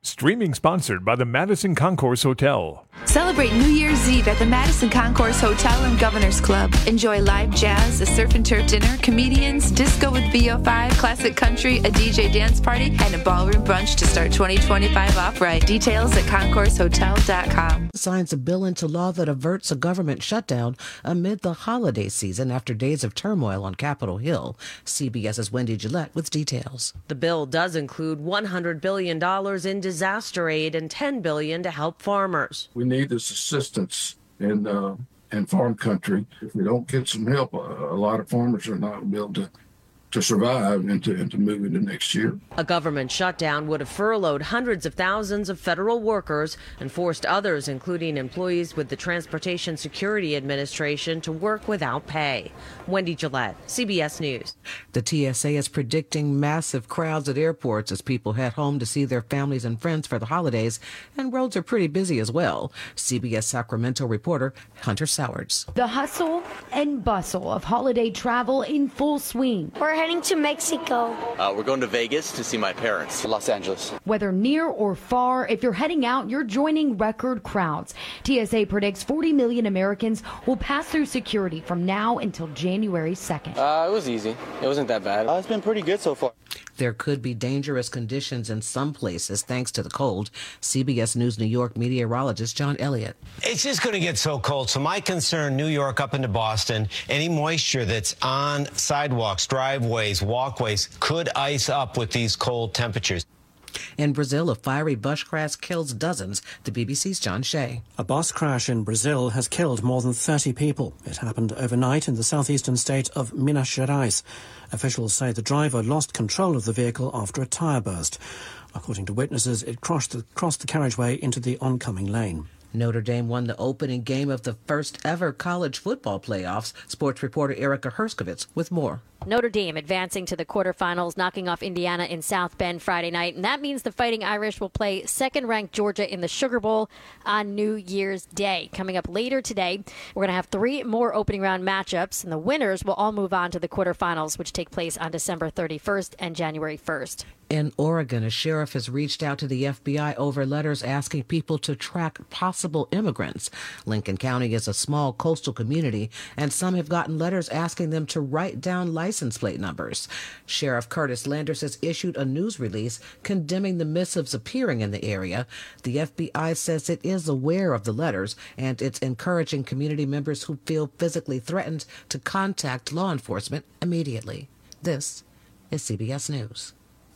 Streaming sponsored by the Madison Concourse Hotel. Celebrate New Year's Eve at the Madison Concourse Hotel and Governor's Club. Enjoy live jazz, a surf and turf dinner, comedians, disco with VO5, classic country, a DJ dance party, and a ballroom brunch to start 2025 off right. Details at concoursehotel.com. Signs a bill into law that averts a government shutdown amid the holiday season after days of turmoil on Capitol Hill. CBS's Wendy Gillette with details. The bill does include $100 billion in disaster aid and $10 billion to help farmers. We need this assistance in farm country. If we don't get some help, a lot of farmers are not going to be able to survive and to move into next year. A government shutdown would have furloughed hundreds of thousands of federal workers and forced others, including employees with the Transportation Security Administration, to work without pay. Wendy Gillette, CBS News. The TSA is predicting massive crowds at airports as people head home to see their families and friends for the holidays, and roads are pretty busy as well. CBS Sacramento reporter Hunter Sowards. The hustle and bustle of holiday travel in full swing. We're heading to Mexico. We're going to Vegas to see my parents. Los Angeles. Whether near or far, if you're heading out, you're joining record crowds. TSA predicts 40 million Americans will pass through security from now until January 2nd. It was easy. It wasn't that bad. It's been pretty good so far. There could be dangerous conditions in some places thanks to the cold. CBS News New York meteorologist John Elliott. It's just going to get so cold. So my concern, New York up into Boston, any moisture that's on sidewalks, driveways, walkways could ice up with these cold temperatures. In Brazil, a fiery bus crash kills dozens. The BBC's John Shea. A bus crash in Brazil has killed more than 30 people. It happened overnight in the southeastern state of Minas Gerais. Officials say the driver lost control of the vehicle after a tyre burst. According to witnesses, it crossed the carriageway into the oncoming lane. Notre Dame won the opening game of the first ever college football playoffs. Sports reporter Erica Herskovitz with more. Notre Dame advancing to the quarterfinals, knocking off Indiana in South Bend Friday night. And that means the Fighting Irish will play second-ranked Georgia in the Sugar Bowl on New Year's Day. Coming up later today, we're going to have 3 more opening round matchups, and the winners will all move on to the quarterfinals, which take place on December 31st and January 1st. In Oregon, a sheriff has reached out to the FBI over letters asking people to track possible immigrants. Lincoln County is a small coastal community, and some have gotten letters asking them to write down license plate numbers. Sheriff Curtis Landers has issued a news release condemning the missives appearing in the area. The FBI says it is aware of the letters, and it's encouraging community members who feel physically threatened to contact law enforcement immediately. This is CBS News.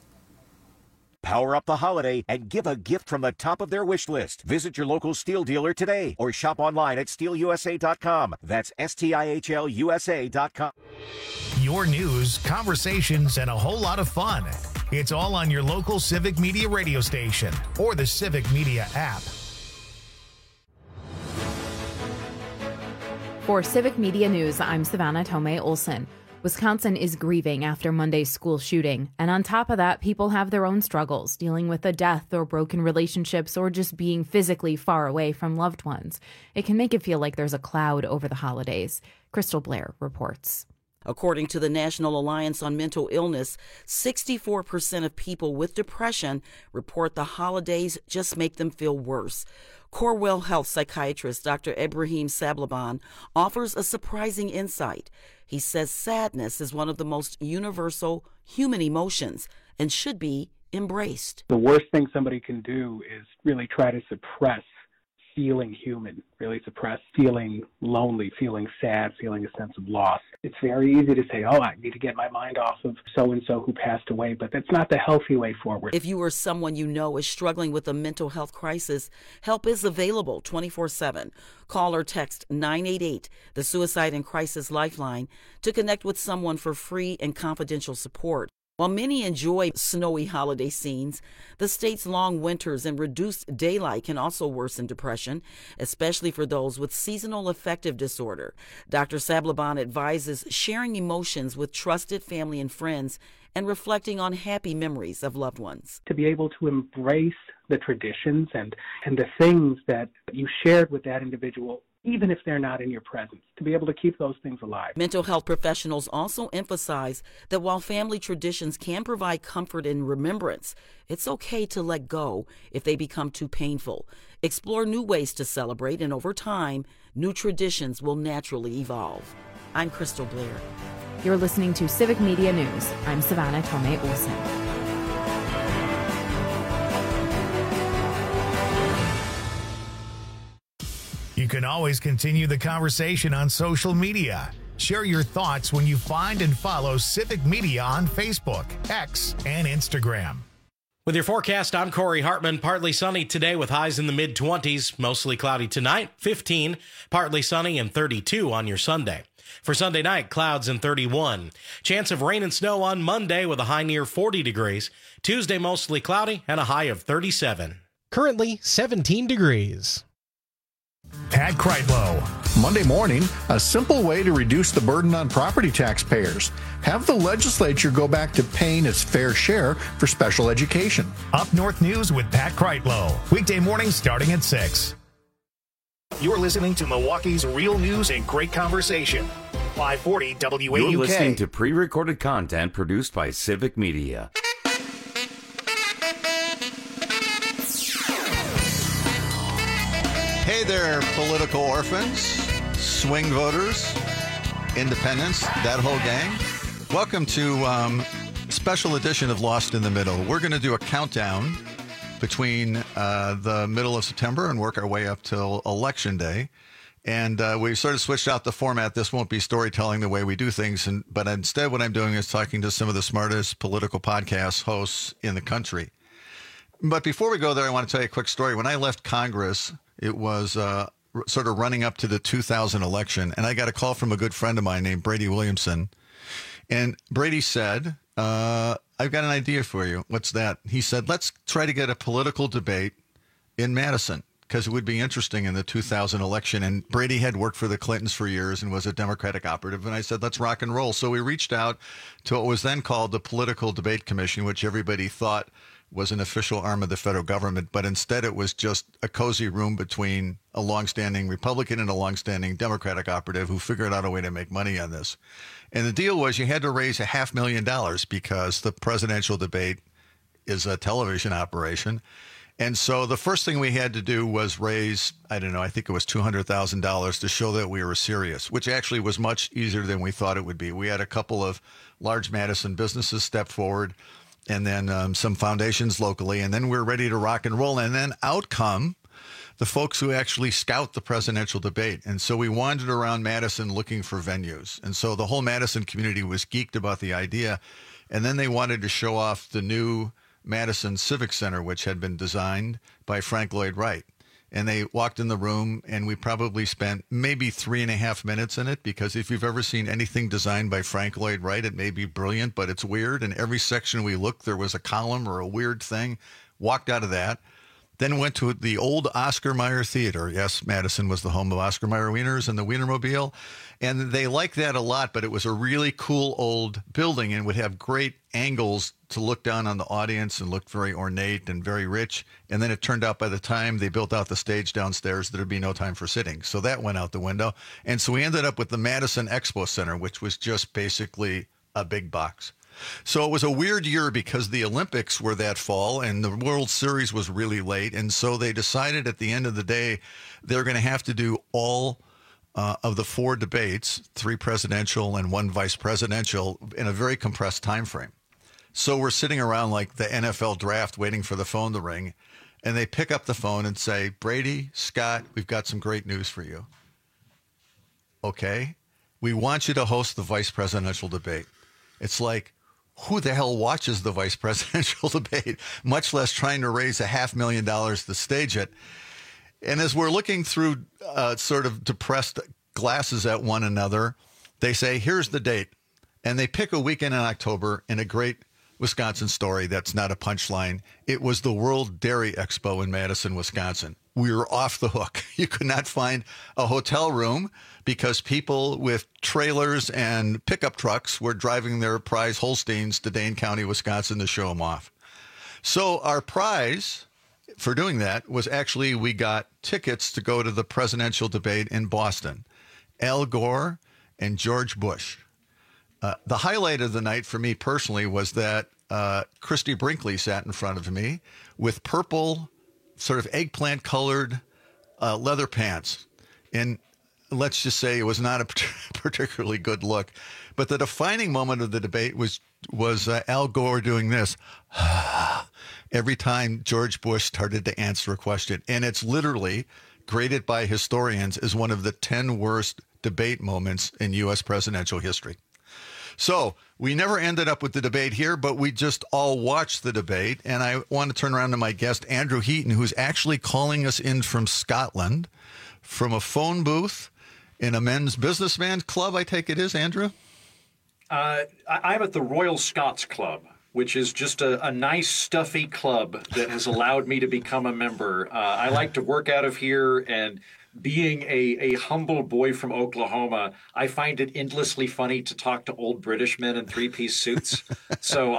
Power up the holiday and give a gift from the top of their wish list. Visit your local Steel dealer today or shop online at steelusa.com. That's STIHLUSA.com. Your news, conversations, and a whole lot of fun. It's all on your local Civic Media radio station or the Civic Media app. For Civic Media News, I'm Savannah Tomei Olson. Wisconsin is grieving after Monday's school shooting. And on top of that, people have their own struggles, dealing with a death or broken relationships or just being physically far away from loved ones. It can make it feel like there's a cloud over the holidays. Crystal Blair reports. According to the National Alliance on Mental Illness, 64% of people with depression report the holidays just make them feel worse. Corewell Health psychiatrist Dr. Ebrahim Sablaban offers a surprising insight. He says sadness is one of the most universal human emotions and should be embraced. The worst thing somebody can do is really try to suppress feeling human, really suppress feeling lonely, feeling sad, feeling a sense of loss. It's very easy to say, I need to get my mind off of so-and-so who passed away, but that's not the healthy way forward. If you or someone you know is struggling with a mental health crisis, help is available 24/7. Call or text 988, the Suicide and Crisis Lifeline, to connect with someone for free and confidential support. While many enjoy snowy holiday scenes, the state's long winters and reduced daylight can also worsen depression, especially for those with seasonal affective disorder. Dr. Sablaban advises sharing emotions with trusted family and friends and reflecting on happy memories of loved ones. To be able to embrace the traditions and the things that you shared with that individual even if they're not in your presence, to be able to keep those things alive. Mental health professionals also emphasize that while family traditions can provide comfort and remembrance, it's okay to let go if they become too painful. Explore new ways to celebrate, and over time, new traditions will naturally evolve. I'm Crystal Blair. You're listening to Civic Media News. I'm Savannah Tomei Olsen. You can always continue the conversation on social media. Share your thoughts when you find and follow Civic Media on Facebook, X, and Instagram. With your forecast, I'm Corey Hartman. Partly sunny today with highs in the mid-20s. Mostly cloudy tonight, 15. Partly sunny and 32 on your Sunday. For Sunday night, clouds and 31. Chance of rain and snow on Monday with a high near 40 degrees. Tuesday, mostly cloudy and a high of 37. Currently 17 degrees. Pat Kreitlow. Monday morning, a simple way to reduce the burden on property taxpayers. Have the legislature go back to paying its fair share for special education. Up North News with Pat Kreitlow. Weekday mornings starting at 6. You're listening to Milwaukee's real news and great conversation. 540 WAUK. You're listening to pre-recorded content produced by Civic Media. Hey there, political orphans, swing voters, independents, that whole gang. Welcome to special edition of Lost in the Middle. We're going to do a countdown between the middle of September and work our way up till Election Day. And we sort of switched out the format. This won't be storytelling the way we do things, but instead what I'm doing is talking to some of the smartest political podcast hosts in the country. But before we go there, I want to tell you a quick story. When I left Congress, it was sort of running up to the 2000 election, and I got a call from a good friend of mine named Brady Williamson. And Brady said, I've got an idea for you. What's that? He said, let's try to get a political debate in Madison, because it would be interesting in the 2000 election. And Brady had worked for the Clintons for years and was a Democratic operative. And I said, let's rock and roll. So we reached out to what was then called the Political Debate Commission, which everybody thought was an official arm of the federal government, but instead it was just a cozy room between a longstanding Republican and a longstanding Democratic operative who figured out a way to make money on this. And the deal was you had to raise $500,000 because the presidential debate is a television operation. And so the first thing we had to do was raise, I think it was $200,000 to show that we were serious, which actually was much easier than we thought it would be. We had a couple of large Madison businesses step forward, and then some foundations locally, and then we're ready to rock and roll. And then out come the folks who actually scout the presidential debate. And so we wandered around Madison looking for venues. And so the whole Madison community was geeked about the idea. And then they wanted to show off the new Madison Civic Center, which had been designed by Frank Lloyd Wright. And they walked in the room, and we probably spent maybe 3.5 minutes in it, because if you've ever seen anything designed by Frank Lloyd Wright, it may be brilliant, but it's weird. And every section we looked, there was a column or a weird thing. Walked out of that. Then went to the old Oscar Mayer Theater. Yes, Madison was the home of Oscar Mayer Wieners and the Wienermobile. And they liked that a lot, but it was a really cool old building and would have great angles to look down on the audience and looked very ornate and very rich. And then it turned out by the time they built out the stage downstairs, there'd be no time for sitting. So that went out the window. And so we ended up with the Madison Expo Center, which was just basically a big box. So it was a weird year because the Olympics were that fall and the World Series was really late. And so they decided at the end of the day, they're going to have to do all of the 4 debates, 3 presidential and 1 vice presidential, in a very compressed time frame. So we're sitting around like the NFL draft waiting for the phone to ring. And they pick up the phone and say, Brady, Scott, we've got some great news for you. Okay. We want you to host the vice presidential debate. It's like, who the hell watches the vice presidential debate, much less trying to raise $500,000 to stage it? And as we're looking through sort of depressed glasses at one another, they say, here's the date. And they pick a weekend in October in a great Wisconsin story that's not a punchline. It was the World Dairy Expo in Madison, Wisconsin. We were off the hook. You could not find a hotel room because people with trailers and pickup trucks were driving their prize Holsteins to Dane County, Wisconsin to show them off. So our prize for doing that was actually we got tickets to go to the presidential debate in Boston. Al Gore and George Bush. The highlight of the night for me personally was that Christy Brinkley sat in front of me with purple, sort of eggplant-colored leather pants. And let's just say it was not a particularly good look. But the defining moment of the debate was Al Gore doing this every time George Bush started to answer a question. And it's literally graded by historians as one of the 10 worst debate moments in U.S. presidential history. So we never ended up with the debate here, but we just all watched the debate. And I want to turn around to my guest, Andrew Heaton, who's actually calling us in from Scotland, from a phone booth in a men's businessman club, I take it is, Andrew? I'm at the Royal Scots Club, which is just a nice, stuffy club that has allowed me to become a member. I like to work out of here, and being a humble boy from Oklahoma, I find it endlessly funny to talk to old British men in three-piece suits. So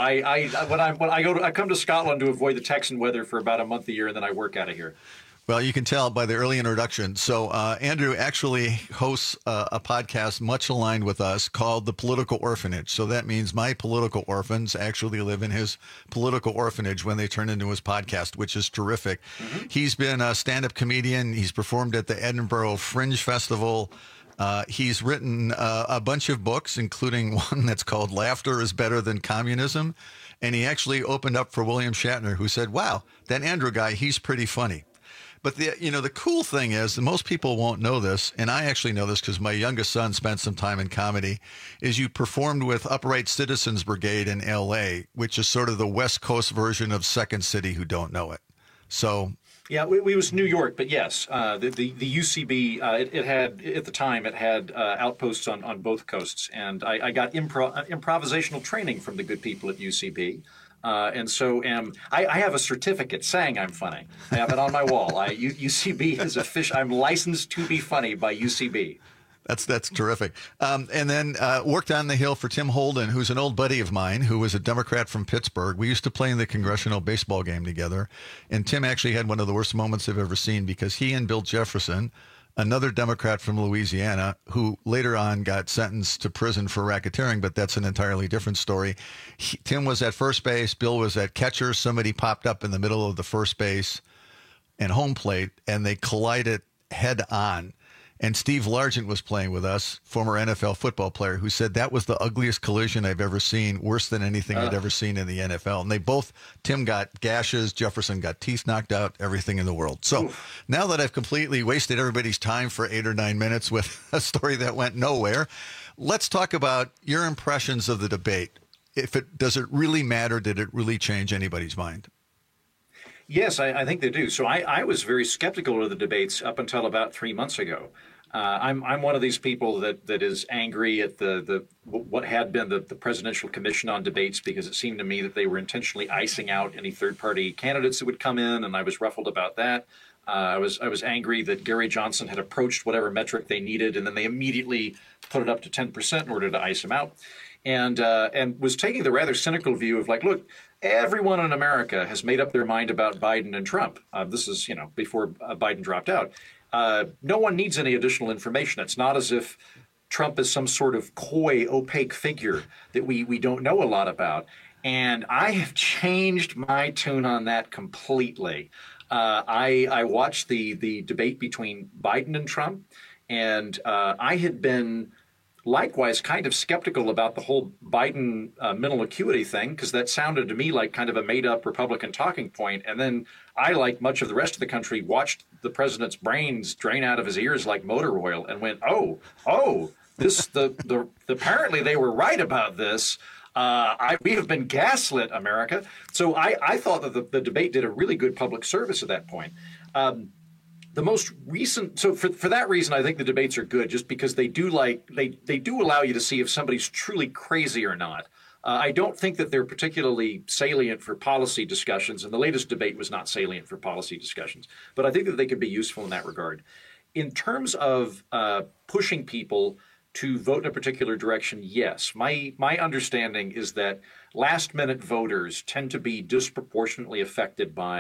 I come to Scotland to avoid the Texan weather for about a month a year, and then I work out of here. Well, you can tell by the early introduction. So Andrew actually hosts a podcast much aligned with us called The Political Orphanage. So that means my political orphans actually live in his political orphanage when they turn into his podcast, which is terrific. Mm-hmm. He's been a stand-up comedian. He's performed at the Edinburgh Fringe Festival. He's written a bunch of books, including one that's called Laughter is Better Than Communism. And he actually opened up for William Shatner, who said, wow, that Andrew guy, he's pretty funny. But the cool thing is, and most people won't know this, and I actually know this because my youngest son spent some time in comedy, is you performed with Upright Citizens Brigade in L.A., which is sort of the West Coast version of Second City who don't know it. So... Yeah, we was New York, but yes, the UCB, it had, at the time, it had outposts on both coasts. And I got improvisational training from the good people at UCB. And so I have a certificate saying I'm funny. I have it on my wall. UCB is I'm licensed to be funny by UCB. That's terrific. And then worked on the Hill for Tim Holden, who's an old buddy of mine, who was a Democrat from Pittsburgh. We used to play in the congressional baseball game together. And Tim actually had one of the worst moments I've ever seen because he and Bill Jefferson, another Democrat from Louisiana, who later on got sentenced to prison for racketeering, but that's an entirely different story. Tim was at first base. Bill was at catcher. Somebody popped up in the middle of the first base and home plate, and they collided head on. And Steve Largent was playing with us, former NFL football player, who said that was the ugliest collision I've ever seen, worse than anything I'd ever seen in the NFL. And Tim got gashes, Jefferson got teeth knocked out, everything in the world. So now that I've completely wasted everybody's time for 8 or 9 minutes with a story that went nowhere, let's talk about your impressions of the debate. Does it really matter? Did it really change anybody's mind? Yes, I think they do. So I was very skeptical of the debates up until about 3 months ago. I'm one of these people that is angry at what had been the Presidential Commission on Debates, because it seemed to me that they were intentionally icing out any third-party candidates that would come in, and I was ruffled about that. I was angry that Gary Johnson had approached whatever metric they needed, and then they immediately put it up to 10% in order to ice him out, and was taking the rather cynical view of like, look, everyone in America has made up their mind about Biden and Trump. This is before Biden dropped out. No one needs any additional information. It's not as if Trump is some sort of coy, opaque figure that we don't know a lot about. And I have changed my tune on that completely. I watched the debate between Biden and Trump, and I had been likewise kind of skeptical about the whole Biden mental acuity thing, because that sounded to me like kind of a made-up Republican talking point. And then I, like much of the rest of the country, watched the president's brains drain out of his ears like motor oil and went, apparently they were right about this. We have been gaslit, America. So I thought that the debate did a really good public service at that point. The most recent, so for that reason, I think the debates are good, just because they do allow you to see if somebody's truly crazy or not. I don't think that they're particularly salient for policy discussions, and the latest debate was not salient for policy discussions. But I think that they can be useful in that regard. In terms of pushing people to vote in a particular direction, yes. My understanding is that last-minute voters tend to be disproportionately affected by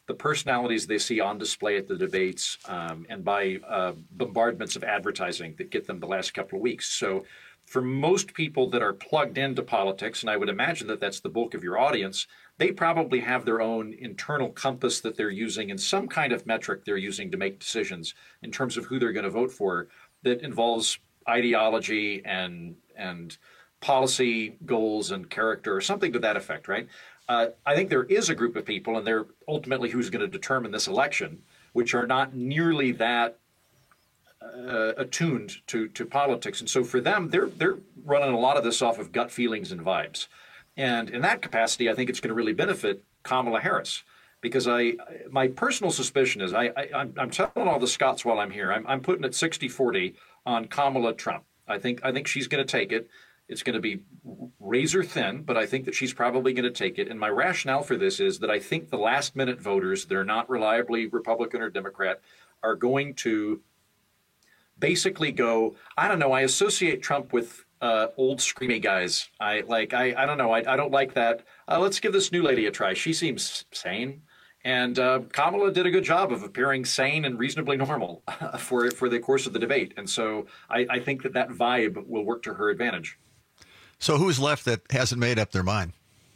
the personalities they see on display at the debates and by bombardments of advertising that get them the last couple of weeks. So for most people that are plugged into politics, and I would imagine that that's the bulk of your audience, they probably have their own internal compass that they're using and some kind of metric they're using to make decisions in terms of who they're going to vote for that involves ideology and policy goals and character or something to that effect, right? I think there is a group of people, and they're ultimately who's going to determine this election, which are not nearly that attuned to politics. And so for them, they're running a lot of this off of gut feelings and vibes. And in that capacity, I think it's going to really benefit Kamala Harris, because my personal suspicion is I'm telling all the Scots while I'm here, I'm putting it 60-40 on Kamala Trump. I think she's going to take it. It's going to be razor thin, but I think that she's probably going to take it. And my rationale for this is that I think the last minute voters that are not reliably Republican or Democrat are going to basically go, I don't know, I associate Trump with old screamy guys. I don't know. I don't like that. Let's give this new lady a try. She seems sane. And Kamala did a good job of appearing sane and reasonably normal for the course of the debate. And so I think that vibe will work to her advantage. So who's left that hasn't made up their mind?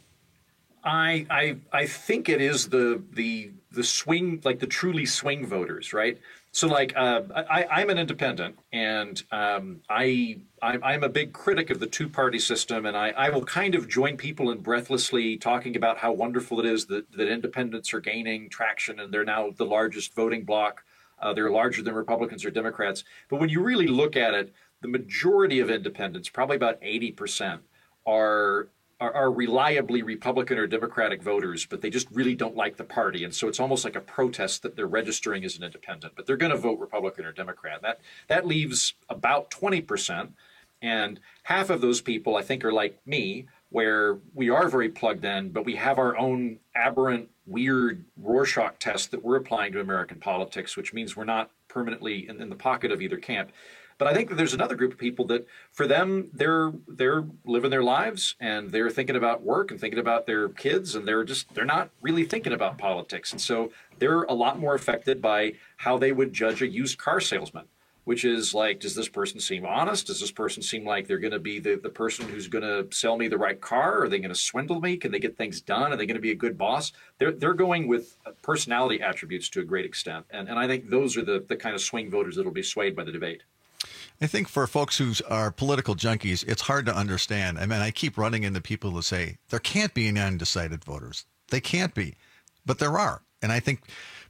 I think it is the swing, like the truly swing voters, right? So like I'm an independent, and I'm a big critic of the two-party system, and I will kind of join people in breathlessly talking about how wonderful it is that independents are gaining traction, and they're now the largest voting bloc. They're larger than Republicans or Democrats. But when you really look at it, the majority of independents, probably about 80%, are reliably Republican or Democratic voters, but they just really don't like the party. And so it's almost like a protest that they're registering as an independent, but they're going to vote Republican or Democrat. That leaves about 20%. And half of those people, I think, are like me, where we are very plugged in, but we have our own aberrant, weird Rorschach test that we're applying to American politics, which means we're not permanently in the pocket of either camp. But I think that there's another group of people that, for them, they're living their lives, and they're thinking about work and thinking about their kids, and they're not really thinking about politics. And so they're a lot more affected by how they would judge a used car salesman, which is like, does this person seem honest? Does this person seem like they're going to be the person who's going to sell me the right car? Are they going to swindle me? Can they get things done? Are they going to be a good boss? They're going with personality attributes to a great extent. And I think those are the kind of swing voters that will be swayed by the debate. I think for folks who are political junkies, it's hard to understand. I mean, I keep running into people who say there can't be any undecided voters. They can't be, but there are. And I think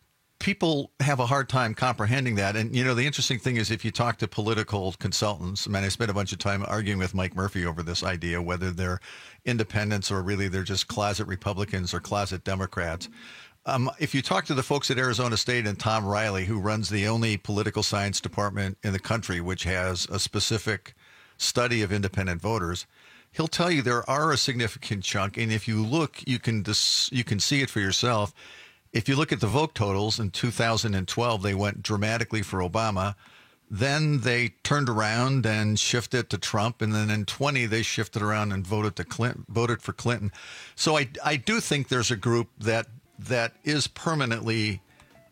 people have a hard time comprehending that. And, you know, the interesting thing is if you talk to political consultants, I mean, I spent a bunch of time arguing with Mike Murphy over this idea, whether they're independents or really they're just closet Republicans or closet Democrats. If you talk to the folks at Arizona State and Tom Riley, who runs the only political science department in the country, which has a specific study of independent voters, he'll tell you there are a significant chunk. And if you look, you can see it for yourself. If you look at the vote totals in 2012, they went dramatically for Obama. Then they turned around and shifted to Trump. And then in 20, they shifted around and voted for Clinton. So I do think there's a group that is permanently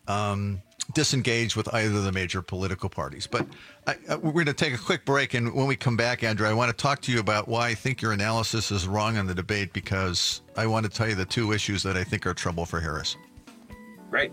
disengaged with either of the major political parties. But we're going to take a quick break. And when we come back, Andrew, I want to talk to you about why I think your analysis is wrong on the debate, because I want to tell you the two issues that I think are trouble for Harris. Right.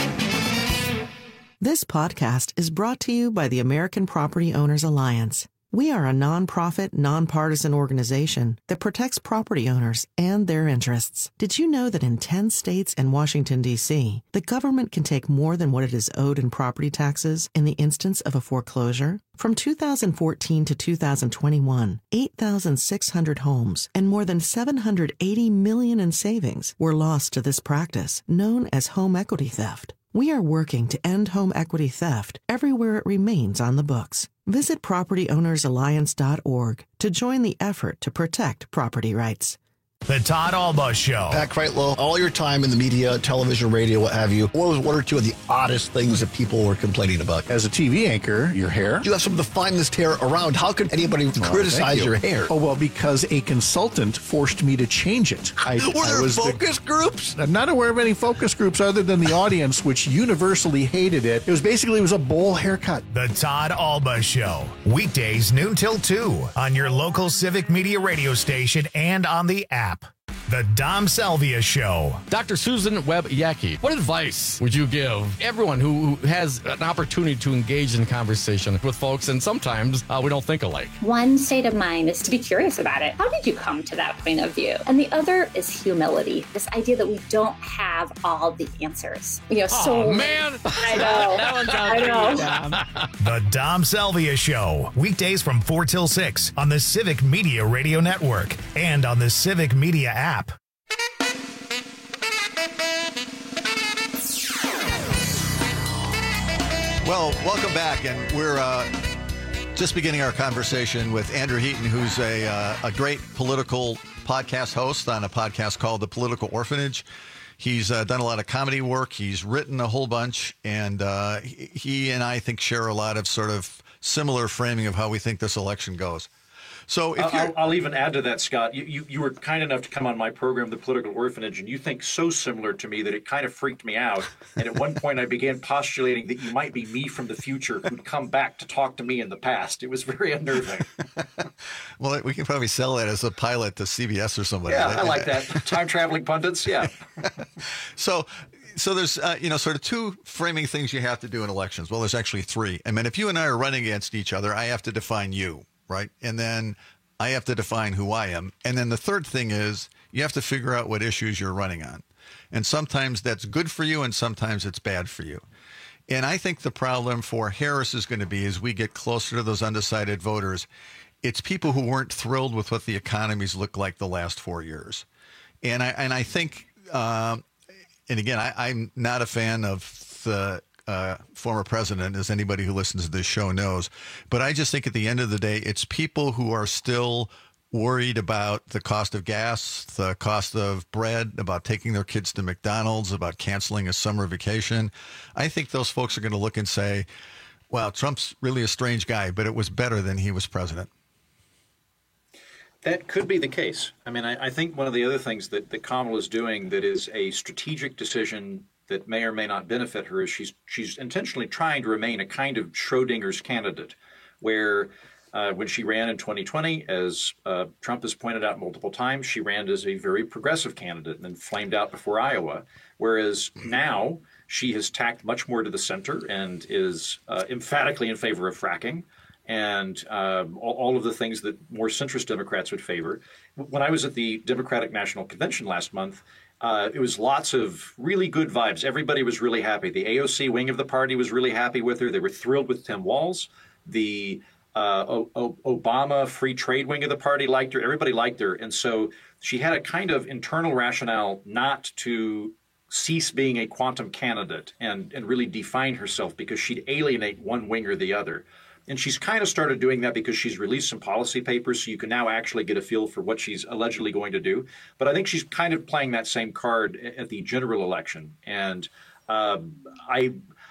This podcast is brought to you by the American Property Owners Alliance. We are a nonprofit, nonpartisan organization that protects property owners and their interests. Did you know that in 10 states and Washington, D.C., the government can take more than what it is owed in property taxes in the instance of a foreclosure? From 2014 to 2021, 8,600 homes and more than $780 million in savings were lost to this practice, known as home equity theft. We are working to end home equity theft everywhere it remains on the books. Visit PropertyOwnersAlliance.org to join the effort to protect property rights. The Todd Alba Show. Pat Kreitlow, all your time in the media, television, radio, what have you, what was one or two of the oddest things that people were complaining about? As a TV anchor, your hair. You have some of the finest hair around. How could anybody criticize your hair? Oh, well, because a consultant forced me to change it. Were there focus groups? I'm not aware of any focus groups other than the audience, which universally hated it. It was a bowl haircut. The Todd Alba Show. Weekdays noon till 2 on your local Civic Media radio station and on the app. The Dom Salvia Show. Dr. Susan Webb-Yackey, what advice would you give everyone who has an opportunity to engage in conversation with folks, and sometimes we don't think alike? One state of mind is to be curious about it. How did you come to that point of view? And the other is humility, this idea that we don't have all the answers. Man. I know. That one's out. I know. The Dom Salvia Show. Weekdays from 4 till 6 on the Civic Media Radio Network and on the Civic Media app. Well, welcome back, and we're just beginning our conversation with Andrew Heaton, who's a great political podcast host on a podcast called The Political Orphanage. He's done a lot of comedy work. He's written a whole bunch, and he and I think share a lot of sort of similar framing of how we think this election goes. So if I'll even add to that, Scott. You were kind enough to come on my program, The Political Orphanage, and you think so similar to me that it kind of freaked me out. And at one point I began postulating that you might be me from the future who'd come back to talk to me in the past. It was very unnerving. Well, we can probably sell that as a pilot to CBS or somebody. Yeah, I like that. Time-traveling pundits, yeah. So there's, sort of two framing things you have to do in elections. Well, there's actually three. I mean, if you and I are running against each other, I have to define you. Right. And then I have to define who I am. And then the third thing is you have to figure out what issues you're running on. And sometimes that's good for you and sometimes it's bad for you. And I think the problem for Harris is going to be as we get closer to those undecided voters, it's people who weren't thrilled with what the economies looked like the last 4 years. And I think, and again, I'm not a fan of the former president, as anybody who listens to this show knows. But I just think at the end of the day, it's people who are still worried about the cost of gas, the cost of bread, about taking their kids to McDonald's, about canceling a summer vacation. I think those folks are going to look and say, wow, Trump's really a strange guy, but it was better than he was president. That could be the case. I mean, I think one of the other things that Kamala is doing that is a strategic decision that may or may not benefit her is she's intentionally trying to remain a kind of Schrodinger's candidate, where when she ran in 2020, as Trump has pointed out multiple times, she ran as a very progressive candidate and then flamed out before Iowa, whereas now she has tacked much more to the center and is emphatically in favor of fracking and all of the things that more centrist Democrats would favor. When I was at the Democratic National Convention last month, it was lots of really good vibes. Everybody was really happy. The AOC wing of the party was really happy with her. They were thrilled with Tim Walz. The Obama free trade wing of the party liked her. Everybody liked her. And so she had a kind of internal rationale not to cease being a quantum candidate and really define herself because she'd alienate one wing or the other. And she's kind of started doing that because she's released some policy papers, so you can now actually get a feel for what she's allegedly going to do. But I think she's kind of playing that same card at the general election. And I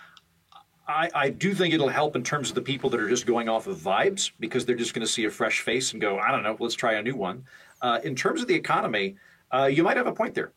do think it'll help in terms of the people that are just going off of vibes because they're just going to see a fresh face and go, I don't know, let's try a new one. In terms of the economy, you might have a point there.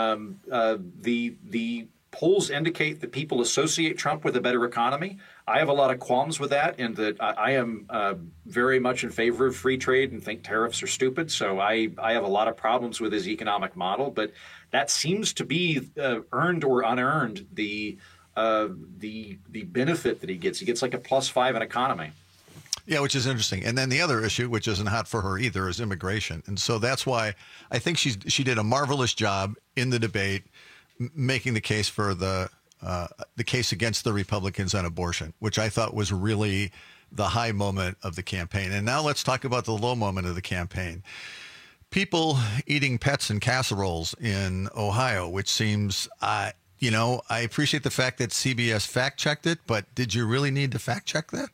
The polls indicate that people associate Trump with a better economy. I have a lot of qualms with that, and that I am very much in favor of free trade and think tariffs are stupid. So I have a lot of problems with his economic model, but that seems to be earned or unearned the benefit that he gets. He gets like a +5 in economy. Yeah, which is interesting. And then the other issue, which isn't hot for her either, is immigration. And so that's why I think she did a marvelous job in the debate making the case for the case against the Republicans on abortion, which I thought was really the high moment of the campaign. And now let's talk about the low moment of the campaign. People eating pets in casseroles in Ohio, which seems, I appreciate the fact that CBS fact-checked it, but did you really need to fact-check that?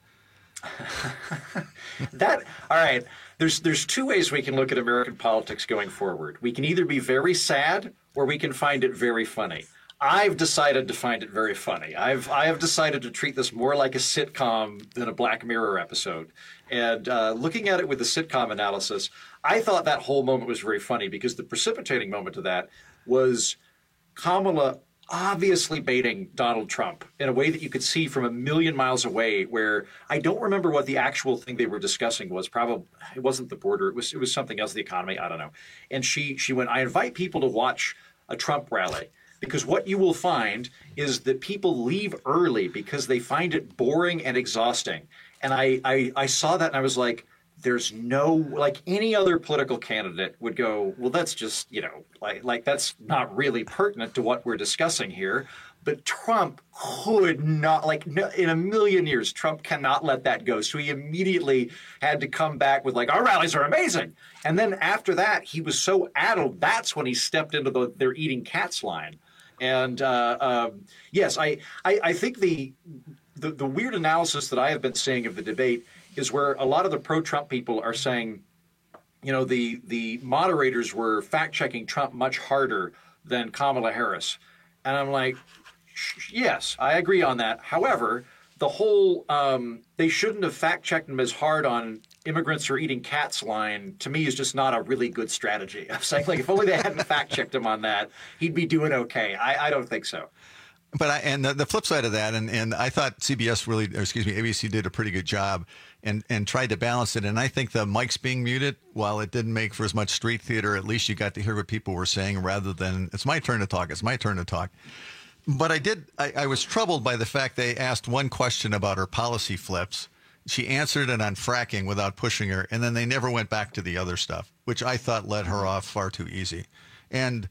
All right. There's two ways we can look at American politics going forward. We can either be very sad or we can find it very funny. I've decided to find it very funny. I have decided to treat this more like a sitcom than a Black Mirror episode. And looking at it with the sitcom analysis, I thought that whole moment was very funny because the precipitating moment of that was Kamala obviously baiting Donald Trump in a way that you could see from a million miles away, where I don't remember what the actual thing they were discussing was. Probably it wasn't the border. It was something else, the economy. I don't know. And she went, I invite people to watch a Trump rally, because what you will find is that people leave early because they find it boring and exhausting. And I saw that and I was like, there's no, like any other political candidate would go, well, that's just, like that's not really pertinent to what we're discussing here. But Trump could not, in a million years, Trump cannot let that go. So he immediately had to come back with our rallies are amazing. And then after that, he was so addled, that's when he stepped into they're eating cats line. And yes, I think the weird analysis that I have been seeing of the debate is where a lot of the pro-Trump people are saying, the moderators were fact-checking Trump much harder than Kamala Harris. And I'm like, yes, I agree on that. However, the whole they shouldn't have fact-checked him as hard on immigrants are eating cats line, to me, is just not a really good strategy. I'm saying, if only they hadn't fact-checked him on that, he'd be doing okay. I don't think so. But the flip side of that, and I thought ABC did a pretty good job and tried to balance it. And I think the mics being muted, while it didn't make for as much street theater, at least you got to hear what people were saying rather than, it's my turn to talk, it's my turn to talk. But I was troubled by the fact they asked one question about her policy flips. She answered it on fracking without pushing her, and then they never went back to the other stuff, which I thought let her off far too easy. And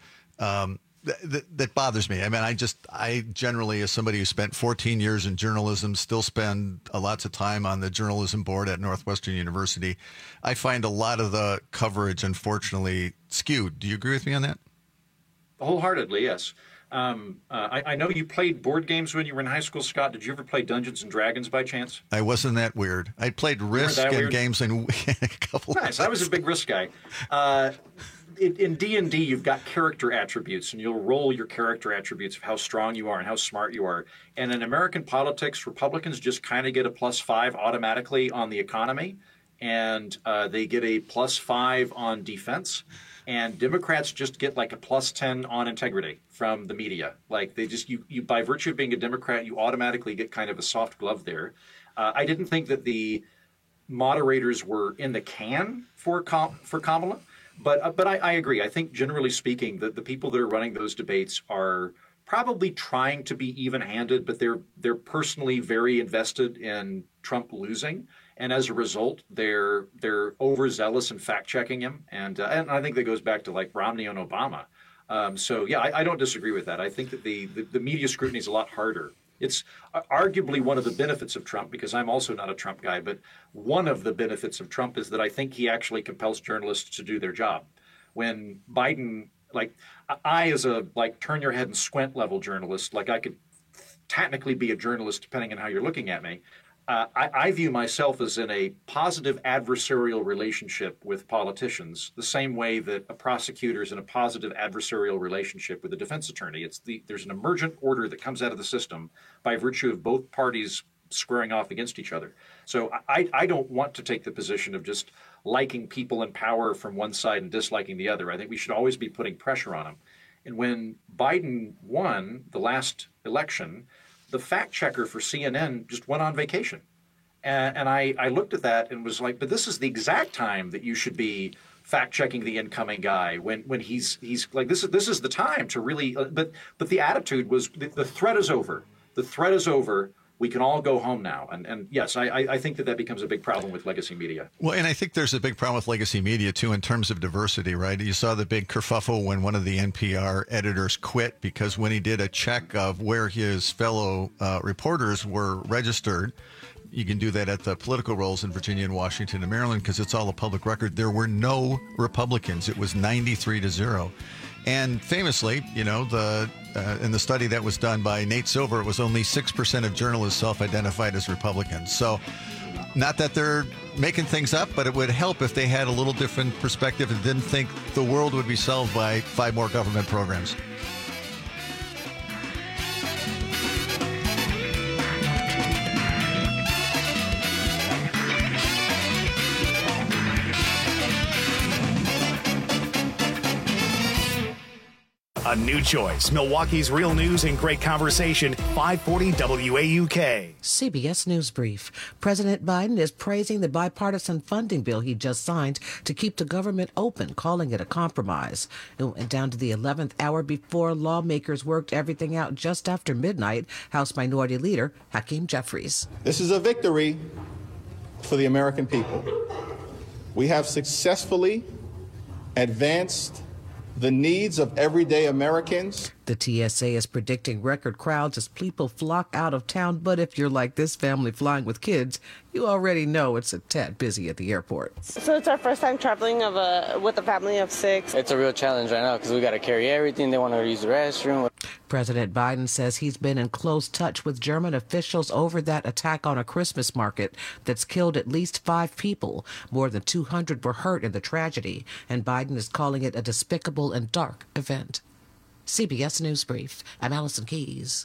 that bothers me. I mean, I generally, as somebody who spent 14 years in journalism, still spend lots of time on the journalism board at Northwestern University. I find a lot of the coverage, unfortunately, skewed. Do you agree with me on that? Wholeheartedly, yes. I know you played board games when you were in high school, Scott. Did you ever play Dungeons and Dragons by chance? I wasn't that weird. I played Risk and games in a couple of Nice. I was a big Risk guy. In D&D, you've got character attributes, and you'll roll your character attributes of how strong you are and how smart you are. And in American politics, Republicans just kind of get a +5 automatically on the economy, and they get a +5 on defense. And Democrats just get a +10 on integrity from the media. They just you by virtue of being a Democrat, you automatically get kind of a soft glove there. I didn't think that the moderators were in the can for Kamala, but I agree. I think generally speaking, that the people that are running those debates are probably trying to be even-handed, but they're personally very invested in Trump losing. And as a result, they're overzealous in fact-checking him, and I think that goes back to Romney and Obama. So yeah, I don't disagree with that. I think that the media scrutiny is a lot harder. It's arguably one of the benefits of Trump, because I'm also not a Trump guy, but one of the benefits of Trump is that I think he actually compels journalists to do their job. When Biden, I as a turn your head and squint level journalist, I could technically be a journalist depending on how you're looking at me. I view myself as in a positive adversarial relationship with politicians, the same way that a prosecutor is in a positive adversarial relationship with a defense attorney. There's an emergent order that comes out of the system by virtue of both parties squaring off against each other. So I don't want to take the position of just liking people in power from one side and disliking the other. I think we should always be putting pressure on them. And when Biden won the last election, the fact checker for CNN just went on vacation. And I looked at that and was like, but this is the exact time that you should be fact checking the incoming guy when he's like, this is the time to really, but the attitude was the threat is over. The threat is over. we can all go home now. And yes, I think that becomes a big problem with legacy media. Well, and I think there's a big problem with legacy media, too, in terms of diversity, right? You saw the big kerfuffle when one of the NPR editors quit because when he did a check of where his fellow reporters were registered, you can do that at the political rolls in Virginia and Washington and Maryland because it's all a public record. There were no Republicans. It was 93-0. And famously, you know, in the study that was done by Nate Silver, it was only 6% of journalists self-identified as Republicans. So not that they're making things up, but it would help if they had a little different perspective and didn't think the world would be solved by 5 more government programs. A new choice. Milwaukee's real news and great conversation. 540 WAUK. CBS News Brief. President Biden is praising the bipartisan funding bill he just signed to keep the government open, calling it a compromise. It went down to the 11th hour before lawmakers worked everything out just after midnight. House Minority Leader Hakeem Jeffries. This is a victory for the American people. We have successfully advanced the needs of everyday Americans. The TSA is predicting record crowds as people flock out of town, but if you're like this family flying with kids, you already know it's a tad busy at the airport. So it's our first time traveling with a family of 6. It's a real challenge right now because we got to carry everything. They want to use the restroom. President Biden says he's been in close touch with German officials over that attack on a Christmas market that's killed at least 5 people. More than 200 were hurt in the tragedy, and Biden is calling it a despicable and dark event. CBS News Brief. I'm Allison Keyes.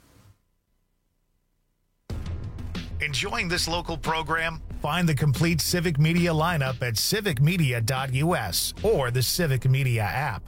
Enjoying this local program? Find the complete Civic Media lineup at civicmedia.us or the Civic Media app.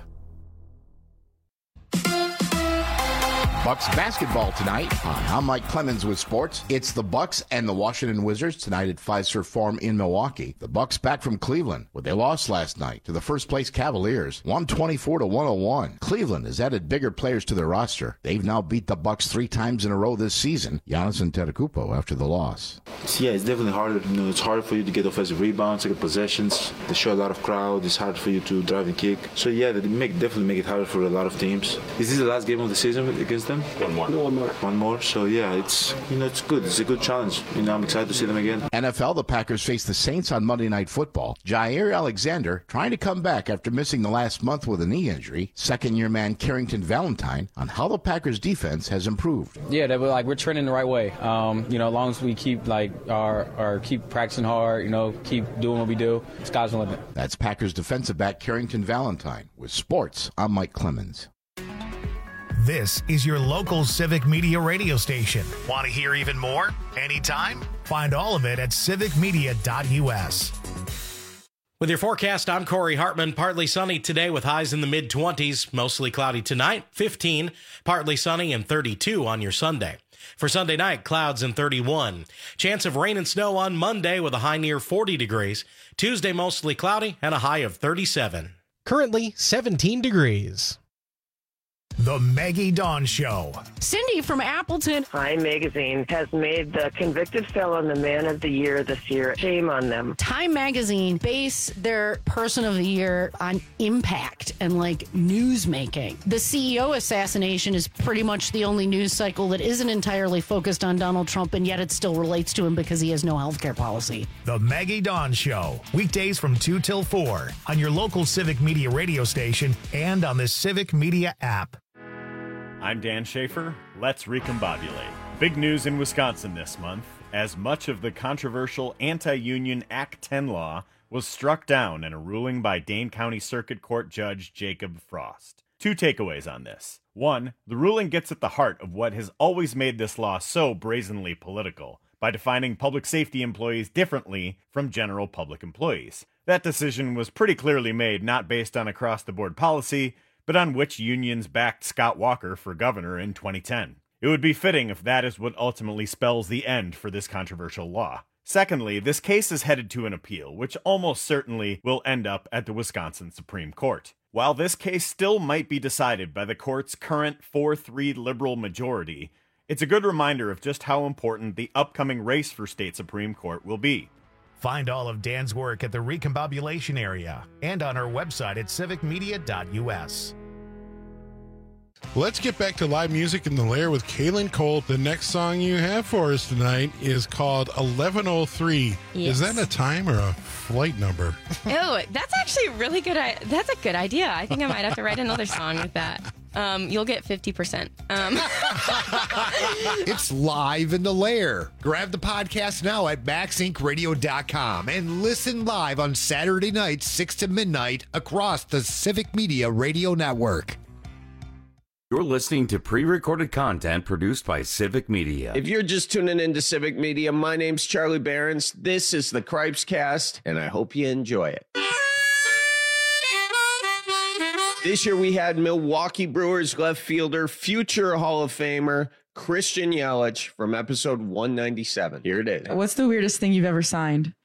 Bucks basketball tonight on I'm Mike Clemens with sports. It's the Bucks and the Washington Wizards tonight at Fiserv Forum in Milwaukee. The Bucks back from Cleveland, where they lost last night to the first-place Cavaliers, 124-101. Cleveland has added bigger players to their roster. They've now beat the Bucks 3 times in a row this season. Giannis Antetokounmpo after the loss. Yeah, it's definitely harder. It's hard for you to get offensive rebounds, to get possessions. They show a lot of crowd. It's hard for you to drive and kick. So yeah, they definitely make it harder for a lot of teams. Is this the last game of the season against them? One more. So yeah, it's good. It's a good challenge. I'm excited to see them again. NFL, the Packers face the Saints on Monday Night Football. Jair Alexander trying to come back after missing the last month with a knee injury. Second-year man Carrington Valentine on how the Packers defense has improved. Yeah, we're trending the right way. As long as we keep keep practicing hard, keep doing what we do, sky's the limit. That's Packers defensive back Carrington Valentine. With sports, I'm Mike Clemens. This is your local Civic Media radio station. Want to hear even more? Anytime? Find all of it at civicmedia.us. With your forecast, I'm Corey Hartman. Partly sunny today with highs in the mid-20s. Mostly cloudy tonight, 15. Partly sunny and 32 on your Sunday. For Sunday night, clouds and 31. Chance of rain and snow on Monday with a high near 40 degrees. Tuesday, mostly cloudy and a high of 37. Currently 17 degrees. The Maggie Dawn Show. Cindy from Appleton. Time Magazine has made the convicted felon the Man of the Year this year. Shame on them. Time Magazine base their Person of the Year on impact and news making. The CEO assassination is pretty much the only news cycle that isn't entirely focused on Donald Trump, and yet it still relates to him because he has no health care policy. The Maggie Dawn Show. Weekdays from 2 till 4 on your local Civic Media radio station and on the Civic Media app. I'm Dan Schaefer. Let's recombobulate. Big news in Wisconsin this month, as much of the controversial anti-union Act 10 law was struck down in a ruling by Dane County Circuit Court Judge Jacob Frost. 2 takeaways on this. 1, the ruling gets at the heart of what has always made this law so brazenly political, by defining public safety employees differently from general public employees. That decision was pretty clearly made not based on across-the-board policy, but on which unions backed Scott Walker for governor in 2010. It would be fitting if that is what ultimately spells the end for this controversial law. Secondly, this case is headed to an appeal, which almost certainly will end up at the Wisconsin Supreme Court. While this case still might be decided by the court's current 4-3 liberal majority, It's a good reminder of just how important the upcoming race for state Supreme Court will be. Find all of Dan's work at the Recombobulation area and on our website at civicmedia.us. Let's get back to live music in the Lair with Kaylin Cole. The next song you have for us tonight is called 1103. Yes. Is that a time or a flight number? Oh, that's actually really good. That's a good idea. I think I might have to write another song with that. You'll get 50%. It's live in the Lair. Grab the podcast now at MaxIncRadio.com and listen live on Saturday nights, 6 to midnight, across the Civic Media Radio Network. You're listening to pre-recorded content produced by Civic Media. If you're just tuning into Civic Media, my name's Charlie Behrens. This is the Cripes Cast, and I hope you enjoy it. This year we had Milwaukee Brewers left fielder, future Hall of Famer, Christian Yelich from episode 197. Here it is. What's the weirdest thing you've ever signed?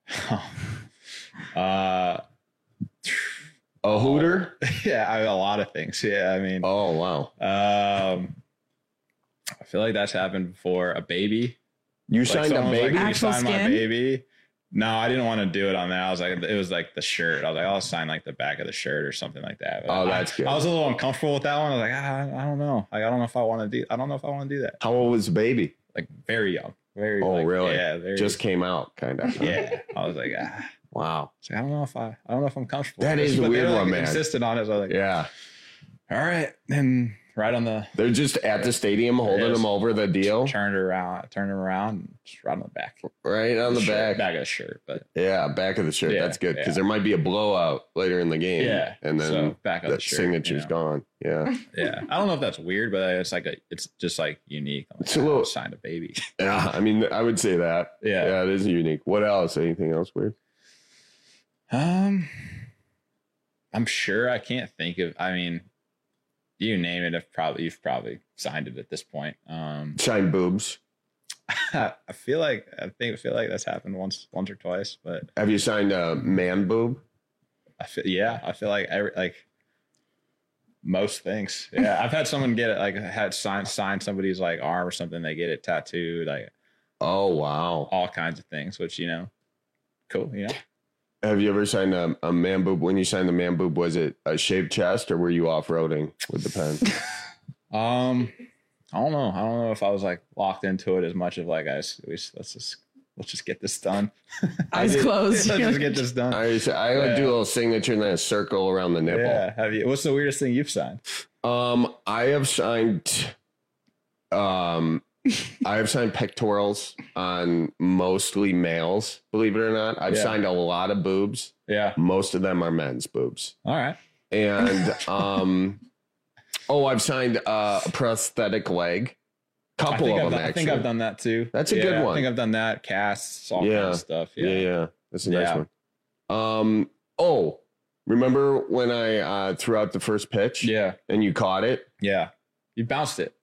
A hooter? Yeah, a lot of things. Yeah, I mean. Oh, wow. I feel like that's happened before. A baby. You signed a baby? Like, actual sign skin? My baby. No, I didn't want to do it on that. I was like, it was like the shirt. I was like, I'll sign like the back of the shirt or something like that. But that's good. I was a little uncomfortable with that one. I was like, I don't know. Like, I don't know if I want to do that. How old was the baby? Like very young. Very. Oh, like, really? Yeah. Very, just came out, kind of. Yeah. I was like, Wow. So I don't know if I'm comfortable. That is a weird one, man. Insisted on it. So I was like, yeah. All right. Then right on the. They're just at the stadium holding them over the deal. Turned him around, and just right on the back. Right on the back. Back of the shirt, but. Yeah, back of the shirt. Yeah, that's good because yeah. there might be a blowout later in the game. Yeah. And then so back of that the shirt, signature's gone. Yeah. Yeah. I don't know if that's weird, but it's just like unique. I'm like, It's a little. Signed a baby. Yeah. I mean, I would say that. Yeah. Yeah, it is unique. What else? Anything else weird? I'm sure I can't think of. I mean, you name it. You've probably signed it at this point. Signed boobs. I feel like that's happened once or twice. But have you signed a man boob? I feel like most things. Yeah, I've had someone get it. Like had sign somebody's like arm or something. They get it tattooed. Like, oh wow, all kinds of things. Which cool. Have you ever signed a man boob? When you signed the man boob, was it a shaved chest or were you off-roading with the pen? I don't know. I don't know if I was like locked into it as much of like let's just get this done. Eyes closed. Let's just get this done. I would do a little signature and then a circle around the nipple. Yeah. Have you? What's the weirdest thing you've signed? I have signed pectorals on mostly males, believe it or not. I've signed a lot of boobs. Yeah. Most of them are men's boobs. All right. And I've signed a prosthetic leg. Couple of them, actually. I think I've done that too. That's a good one. I think I've done that. Casts, all kinds of stuff. Yeah. That's a nice one. Remember when I threw out the first pitch? Yeah. And you caught it? Yeah. You bounced it.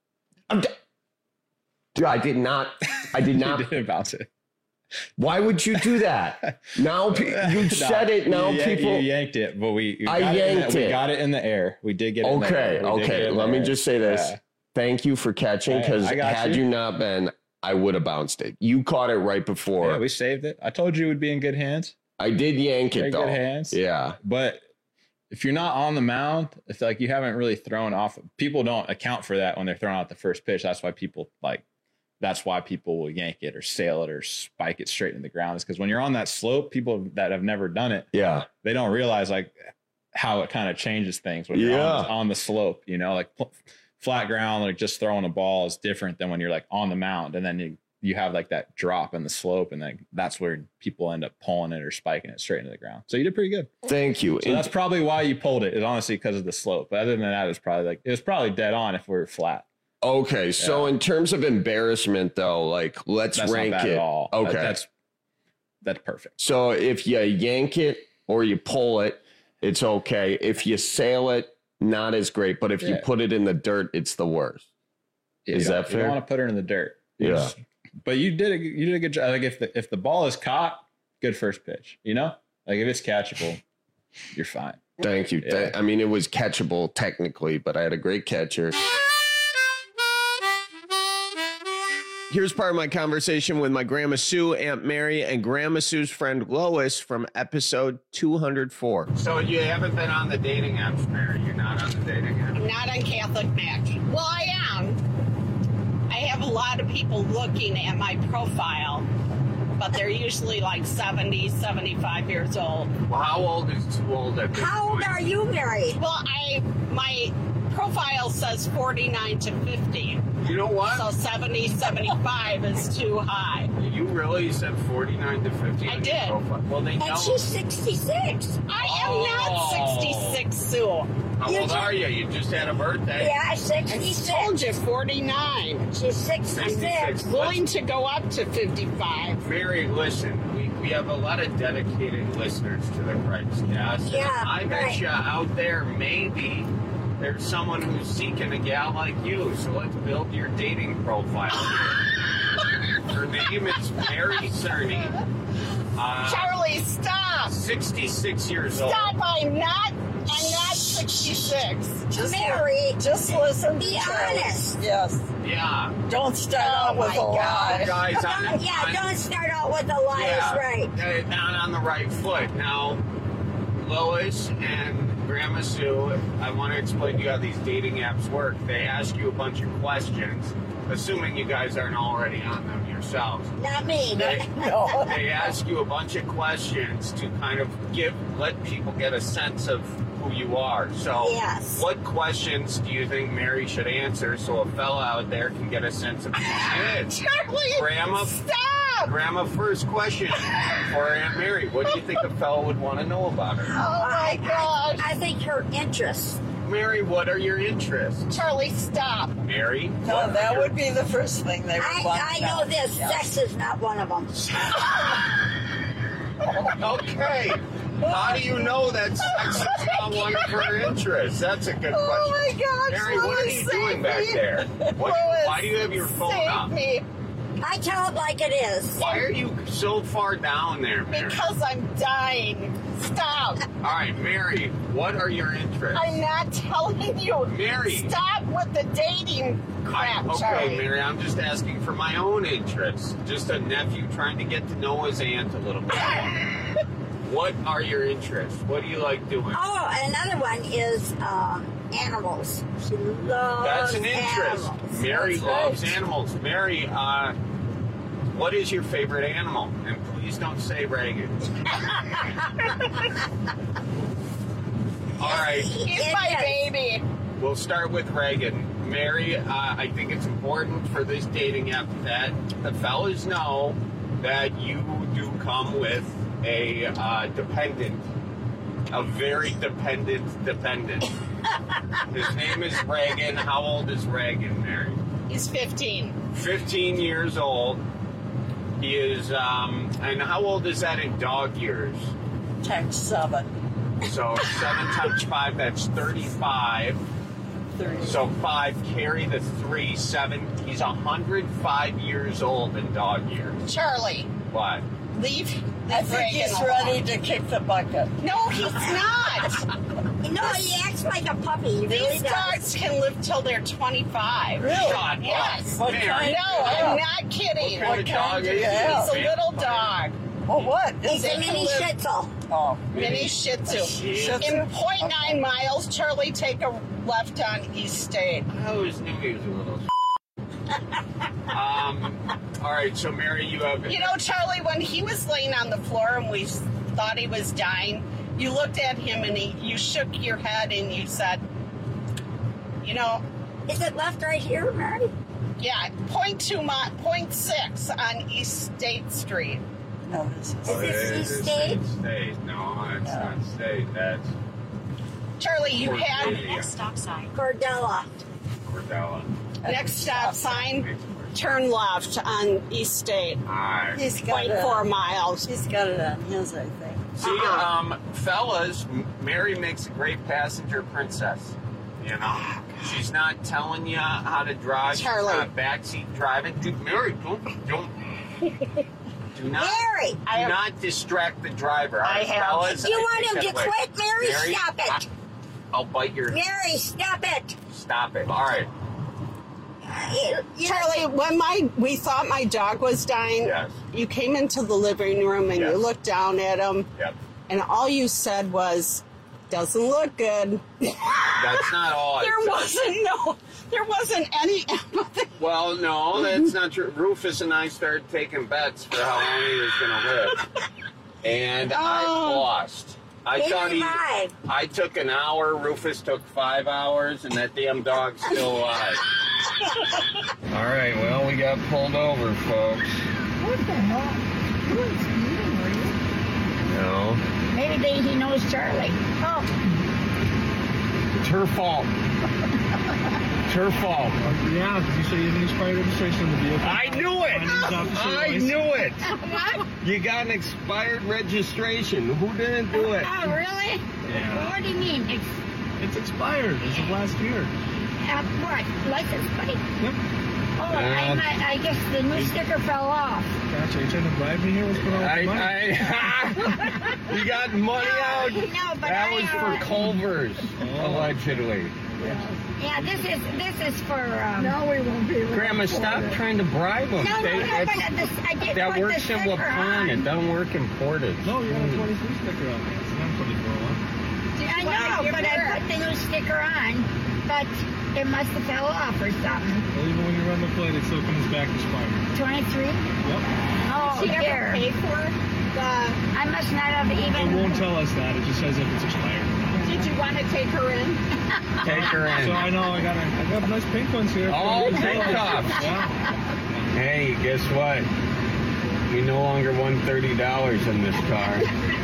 Dude, I did not. You didn't bounce it. Why would you do that? Now you said it. Now people. You yanked it, but we got it in the air. We did get it. Okay. Let me just say this. Yeah. Thank you for catching, because had you not been, I would have bounced it. You caught it right before. Yeah, we saved it. I told you it would be in good hands. I did yank it though. Good hands. Yeah, but if you're not on the mound, it's like you haven't really thrown off. People don't account for that when they're throwing out the first pitch. That's why people will yank it or sail it or spike it straight in the ground. Is because when you're on that slope, people that have never done it, they don't realize like how it kind of changes things when you're on the slope. Like flat ground, like just throwing a ball is different than when you're like on the mound, and then you have like that drop in the slope, and then that's where people end up pulling it or spiking it straight into the ground. So you did pretty good. Thank you. So that's probably why you pulled it. Is honestly because of the slope. But other than that, it was probably dead on if we were flat. Okay, so in terms of embarrassment, though, like that's rank not bad it. At all. Okay, that's perfect. So if you yank it or you pull it, it's okay. If you sail it, not as great. But if you put it in the dirt, it's the worst. Is that fair? You don't want to put it in the dirt. But you did a good job. Like if the ball is caught, good first pitch. Like if it's catchable, you're fine. Thank you. Yeah. I mean, it was catchable technically, but I had a great catcher. Here's part of my conversation with my Grandma Sue, Aunt Mary, and Grandma Sue's friend Lois from episode 204. So you haven't been on the dating apps, Mary? You're not on the dating apps? I'm not on Catholic Match. Well, I am. I have a lot of people looking at my profile, but they're usually like 70, 75 years old. Well, how old is too old at this How old point? are you, Mary? Well, my profile says 49 to 50. You know what? So 70, 75 is too high. You really said 49 to 50? I did. Well, they know. And she's 66. I am not 66, Sue. How old are you? You just had a birthday. Yeah, 66. I told you 49. She's 66. Willing to go up to 55. Mary, listen, we have a lot of dedicated listeners to the Christ Cast. Yeah, I bet right. you out there, maybe there's someone who's seeking a gal like you. So let's build your dating profile here. Her name is Mary Cerny. Charlie, stop. 66 years old. Stop, I'm not 66. Mary, just listen. Be honest. Yes. Yeah. Don't start out with a lie. Guys, don't start out with a lie. Yeah, That's right. Not on the right foot. Now, Lois and Grandma Sue, I want to explain to you how these dating apps work. They ask you a bunch of questions, assuming you guys aren't already on them yourselves. Not me. No. They ask you a bunch of questions to kind of let people get a sense of who you are. So, Yes. What questions do you think Mary should answer so a fella out there can get a sense of who she is? Charlie, Grandma, stop. Grandma, first question for Aunt Mary. What do you think a fella would want to know about her? Oh my gosh. I think her interests. Mary, what are your interests? Charlie, stop. Mary? No, that would be the first thing they would want. I know this. Sex is not one of them. Okay. How do you know that sex is not one of her interests? That's a good question. Oh my gosh, Mary, what are Lois, you save doing back me. there? Lois, Why do you have your phone save up? me. I tell it like it is. Why are you so far down there, Mary? Because I'm dying. Stop. All right, Mary, what are your interests? I'm not telling you. Mary. Stop with the dating crap, Okay, Charlie. Mary, I'm just asking for my own interests. Just a nephew trying to get to know his aunt a little bit. What are your interests? What do you like doing? Oh, another one is animals. She loves That's an interest. animals. Mary That's loves right. animals. Mary, what is your favorite animal? And please don't say Reagan. All right. He's my baby. We'll start with Reagan. Mary, I think it's important for this dating app that the fellas know that you do come with a dependent, a very dependent. His name is Reagan. How old is Reagan, Mary? He's 15. 15 years old. He is, and how old is that in dog years? Times 7. So 7 times 5, that's 35. So 5, carry the 3, 7. He's 105 years old in dog years. Charlie, What? leave I think he's ready to kick the bucket. No, he's not. No, he acts like a puppy. He really These dogs can live till they're 25. Really? Shut up. Yes. What kind? No, I'm not kidding. What kind of dog is he? He's a little dog. Well, what? He's a mini Shih Tzu. Oh, mini Shih Tzu. In 0.9 miles, Charlie, take a left on East State. I always knew he was a little. All right, so Mary, you have. You know, Charlie, when he was laying on the floor and we thought he was dying, you looked at him and you shook your head and you said, you know. Is it left right here, Mary? Yeah, 0.6 on East State Street. No, this is. Oh, Is this East State? State. No, it's not State. That's Charlie, you had. Cordelia. Next stop sign. Cordella. Cordella. Next stop sign, turn left on East State. Alright. He's got 0.4 miles. He's got it on his, I think. See, fellas, Mary makes a great passenger princess. You know, she's not telling you how to drive. Charlie. She's not backseat driving. Dude, Mary, don't. Do not, Mary! Do not distract the driver. I have. Fellas, You I want take him that to away. quit, Mary? Stop it. I'll bite your. Mary, stop it. Stop it. All right. Charlie, when we thought my dog was dying, Yes. you came into the living room and Yes. you looked down at him, Yep. and all you said was, "Doesn't look good." That's not all I said. There wasn't any empathy. Well, no, that's not true. Rufus and I started taking bets for how long he was going to live. And I lost. I took an hour, Rufus took 5 hours, and that damn dog's still alive. All right, well, we got pulled over, folks. What the hell? Who is you, No. Maybe he knows Charlie. Oh. It's her fault. It's her fault. Yeah, because you say you have an expired registration on the vehicle. I knew it! I knew it! You got an expired registration. Who didn't do it? Oh, really? Yeah. What do you mean? It's expired as of last year. What? License plate? Yep. Oh, I guess the new sticker fell off. Gotcha. You trying to bribe me here? What's going on with the money? You got money out? No, but that was for Culver's, allegedly. Yeah, this is for. No, we won't be. Grandma, stop trying to bribe them. No, but I did that put works the in sticker Waupun. It doesn't work in Portage. No, you got a 23 sticker on there. It's not a 24 one. I know, but I put the new sticker on, but it must have fell off or something. Well, even when you run the plate, it still comes back expired. 23? Yep. Oh, Did she dear. ever pay for it? I must not have It even. won't tell us that. It just says if it's expired. Did you want to take her in? Take her in. So I know I got nice pink ones here. Oh, pink cups. Yeah. Hey, guess what? We no longer won $30 in this car.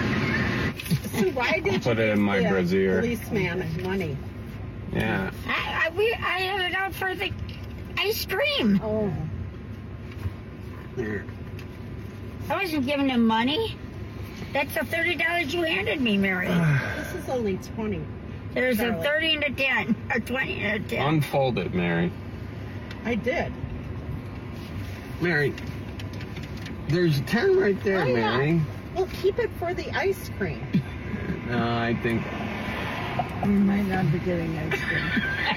So why did Put it in my you give brassiere. policeman money? Yeah. I had it out for the ice cream. Oh. I wasn't giving him money. That's the $30 you handed me, Mary. This is only 20. There's Charlie. a 30 and a 10, or 20 and a 10. Unfold it, Mary. I did. Mary, there's 10 right there, Why not? Mary. Well, keep it for the ice cream. No, I think. We might not be getting ice cream.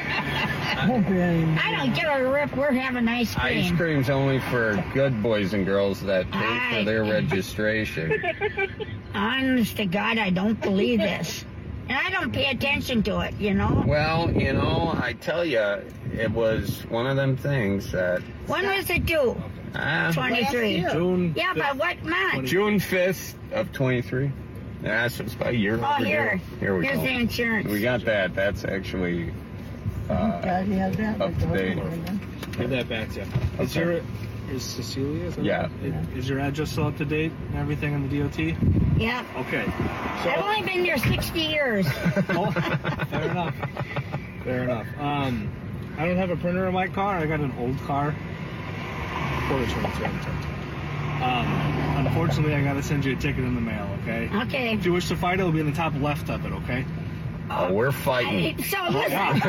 I don't give a rip. We're having ice cream. Ice cream's only for good boys and girls that pay for their registration. Honest to God, I don't believe this. And I don't pay attention to it, you know? Well, I tell you, it was one of them things that. When was it due? 23. June. Yeah, but what month? June 5th of 23. Yeah, so it's about a year Oh, overdue. here. Here we Here's go. the insurance. We got that. That's actually up to date. Give that back to you. Is Cecilia? Is that Yeah. right? Is your address still up to date and everything on the DOT? Yeah. Okay. I've only been there 60 years. Oh, fair enough. Fair enough. I don't have a printer in my car. I got an old car. Unfortunately, I got to send you a ticket in the mail, okay? Okay. If you wish to fight, it'll be in the top left of it, okay? Oh, we're fighting. So listen,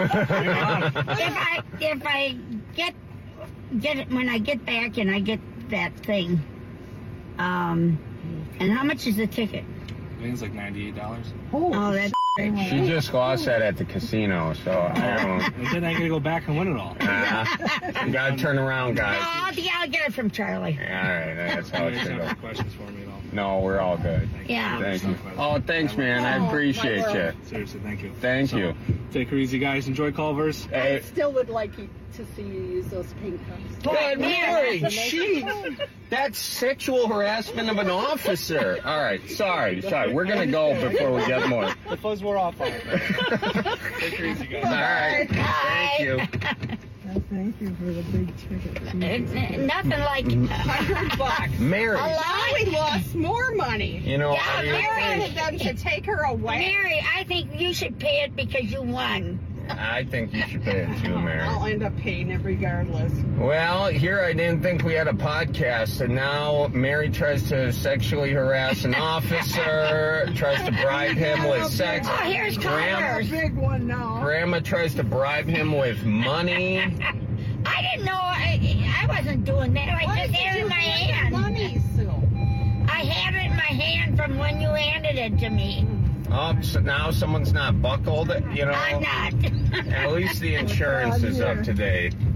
if I get it when I get back and I get that thing, and how much is the ticket? I think it's like $98. Oh, that's She just lost that at the casino, so I don't. Then I gotta go back and win it all. You gotta turn around, guys. I'll get it from Charlie. All right, that's how You it guys should have go. any questions for me at all? No, we're all good. Yeah. Thank you. Oh, thanks, man. I appreciate you. Seriously, thank you. Thank you. Take her easy, guys. Enjoy Culver's. I still would like you to see you use those pink cups. Good Mary, that's sexual harassment of an officer. All right, sorry. We're gonna go before we get more. The fuzz wore off on it. Take her easy, guys. All right, thank you. Thank you for the big ticket. Nothing like $100. Mary. Now we lost more money. You know, Yeah, I wanted them to take her away. Mary, I think you should pay it because you won. I think you should pay it too, Mary. I'll end up paying it regardless. Well, here I didn't think we had a podcast, and now Mary tries to sexually harass an officer, tries to bribe him with sex. Oh, here's A big one now. Grandma tries to bribe him with money. I didn't know. I wasn't doing that. I just had it in my hand. Money, Sue. I had it in my hand from when you handed it to me. Oh, so now someone's not buckled, you know? I'm not. At least the insurance is up to date.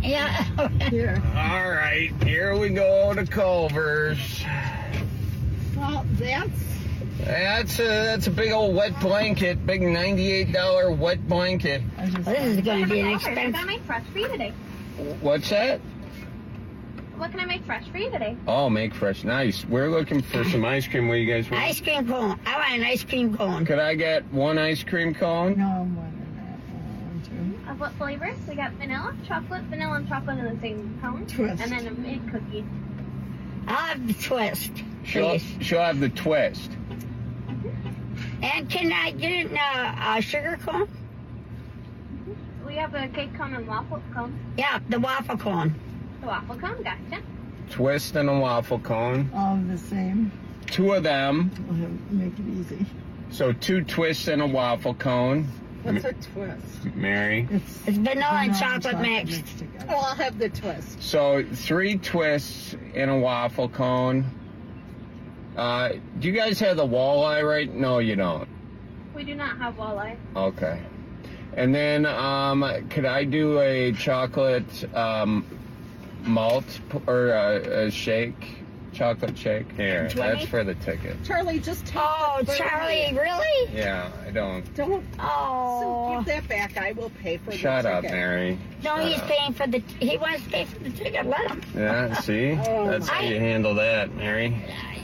Yeah. Here. All right, here we go to Culver's. Well, That's a big old wet blanket, big $98 wet blanket. This is going to be an What can I expensive. make fresh for you today? What's that? What can I make fresh for you today? Oh, make fresh. Nice. We're looking for some ice cream. What do you guys want? Ice cream cone. I want an ice cream cone. Could I get one ice cream cone? No, Of what flavors? We got vanilla, and chocolate in the same cone. Twist. And then a mid cookie. I'll have the twist. She'll have the twist. And can I get a sugar cone? We have a cake cone and waffle cone. Yeah, the waffle cone. The waffle cone, gotcha. Twist and a waffle cone. All the same. 2 of them. Make it easy. So 2 twists and a waffle cone. What's a twist? Mary. It's vanilla and chocolate mixed. Oh, I'll have the twist. So 3 twists in a waffle cone. Do you guys have the walleye right? No, you don't. We do not have walleye. Okay. And then, could I do a chocolate malt or a shake? Chocolate shake? Here, 20? that's for the ticket. Charlie, just take Charlie, really? Yeah, I don't. Don't. Oh. So give that back. I will pay for Shut the up, ticket. Mary. No, Shut he's up. paying for the. He wants to pay for the ticket. Let him. Yeah, see? Oh, That's how you handle that, Mary.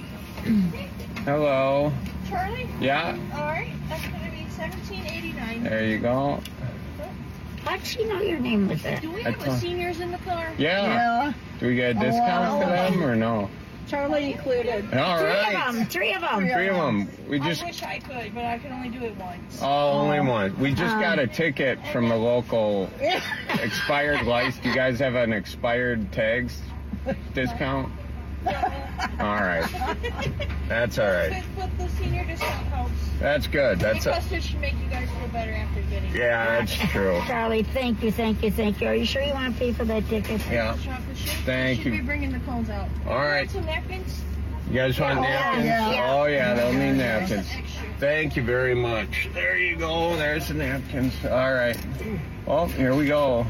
Hello. Charlie? Yeah? All right, that's going to be $17.89. There you go. How'd she know your name was there? Do we I have told- seniors in the car? Yeah. Do we get a discount for them or no? Charlie included. All right. Three of them. Three of them. We just. I wish I could, but I can only do it once. Oh, only one. We just got a ticket from the local expired license. Do you guys have an expired tags discount? All right. That's all right. But the senior discount helps. That's good. That's Plus, it should make you guys feel better after getting it. Yeah, that's true. Charlie, thank you. Are you sure you want to pay for that ticket? Yeah. Thank Should be you. bringing the cones out. All right. Some napkins? You guys want napkins? yeah. Oh, yeah, they'll need napkins. Thank you very much. There you go. There's the napkins. All right. Well, here we go.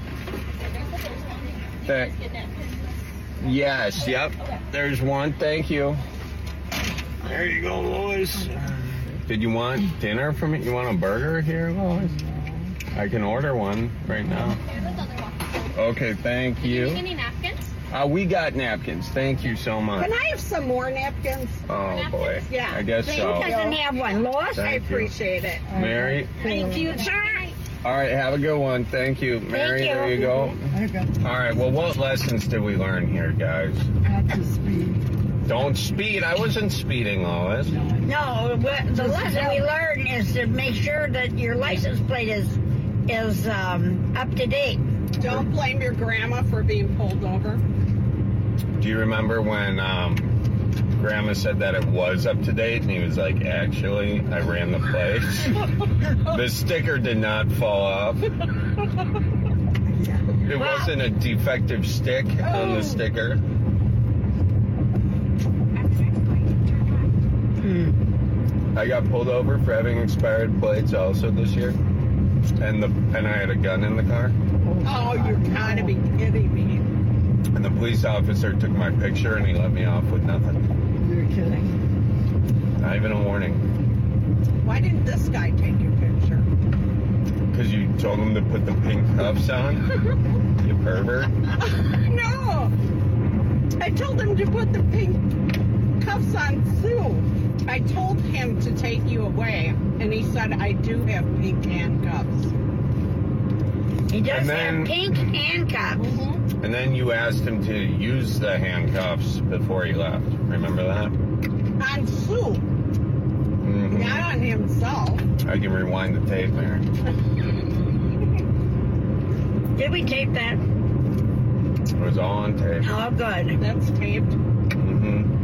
Yes, yep. There's one. Thank you. There you go, Lois. Did you want dinner from it? You want a burger here, Lois? I can order one right now. Okay, thank you. Any napkins? We got napkins. Thank you so much. Can I have some more napkins? Oh, boy. Yeah. I guess so. Who doesn't have one? Lois? I Thank you. appreciate it. Mary? Thank you, sir. All right, have a good one. Thank you. Mary, you. there you go. All right, well, what lessons did we learn here, guys? Not to speed. Don't speed. I wasn't speeding, Lois. No, the lesson we learned is to make sure that your license plate is up to date. Don't blame your grandma for being pulled over. Do you remember when Grandma said that it was up to date, and he was like, actually, I ran the place. The sticker did not fall off. It wasn't a defective stick on the sticker. I got pulled over for having expired plates also this year, and I had a gun in the car. Oh, you're gotta be kidding me. And the police officer took my picture and he let me off with nothing. You're kidding. Not even a warning. Why didn't this guy take your picture? Because you told him to put the pink cuffs on? You pervert. No! I told him to put the pink cuffs on Sue. I told him to take you away, and he said, I do have pink handcuffs. He does have pink handcuffs. And then you asked him to use the handcuffs before he left. Remember that? On Sue. Mm-hmm. Not on himself. I can rewind the tape, Mary. Did we tape that? It was all on tape. Oh, good. That's taped. Mm-hmm.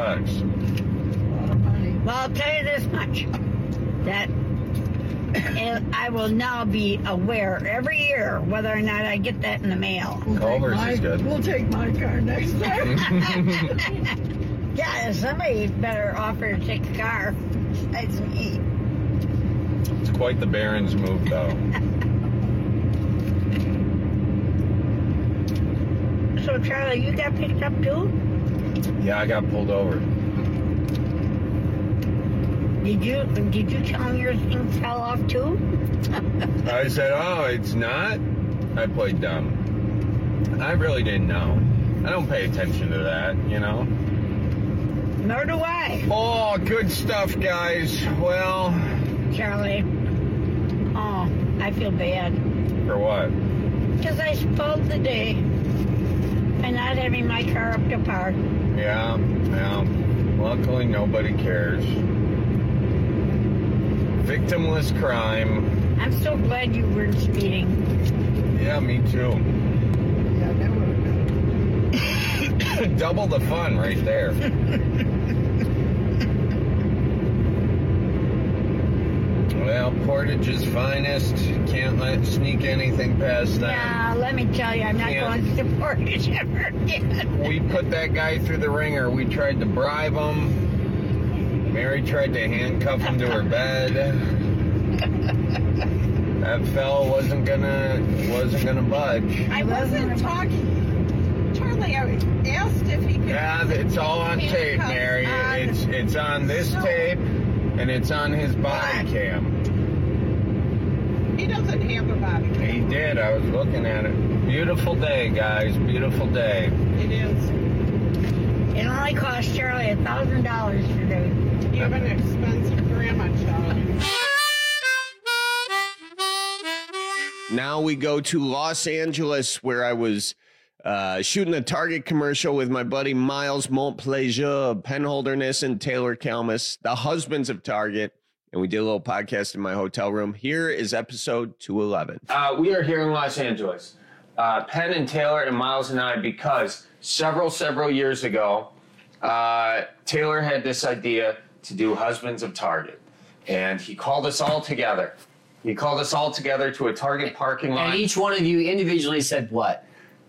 $100. Well, I'll tell you this much. That I will now be aware every year whether or not I get that in the mail. Culver's is good. We'll take my car next time. Yeah, somebody better offer to take the car. That's me. It's quite the Barons move, though. So, Charlie, you got picked up too? Yeah, I got pulled over. Did you tell him your thing fell off too? I said, oh, it's not? I played dumb. I really didn't know. I don't pay attention to that, you know? Nor do I. Oh, good stuff, guys. Well... Charlie. Oh, I feel bad. For what? Because I spoiled the day by not having my car up to par. Yeah. Luckily, nobody cares. Victimless crime. I'm so glad you weren't speeding. Yeah, me too. Yeah, that would have been. Double the fun right there. Well, Portage's finest. Can't sneak anything past them. Yeah, let me tell you, I'm not going to Portage ever again. We put that guy through the ringer. We tried to bribe him. Mary tried to handcuff him to her bed. That fella wasn't gonna budge. I wasn't talking. Charlie, I asked if he could. Yeah, it's all on tape, Mary. It's on this tape, and it's on his body cam. He doesn't have a body cam. He did. I was looking at it. Beautiful day, guys. Beautiful day. It is. It only cost Charlie $1,000 today. You have an expensive grandma, Charlie. Now we go to Los Angeles, where I was shooting a Target commercial with my buddy Miles Montplaisir of Penholderness and Taylor Kalmus, the husbands of Target, and we did a little podcast in my hotel room. Here is episode 211. We are here in Los Angeles, Penn and Taylor and Miles and I, because several years ago, Taylor had this idea to do Husbands of Target, and he called us all together. He called us all together to a Target parking lot. And each one of you individually said what?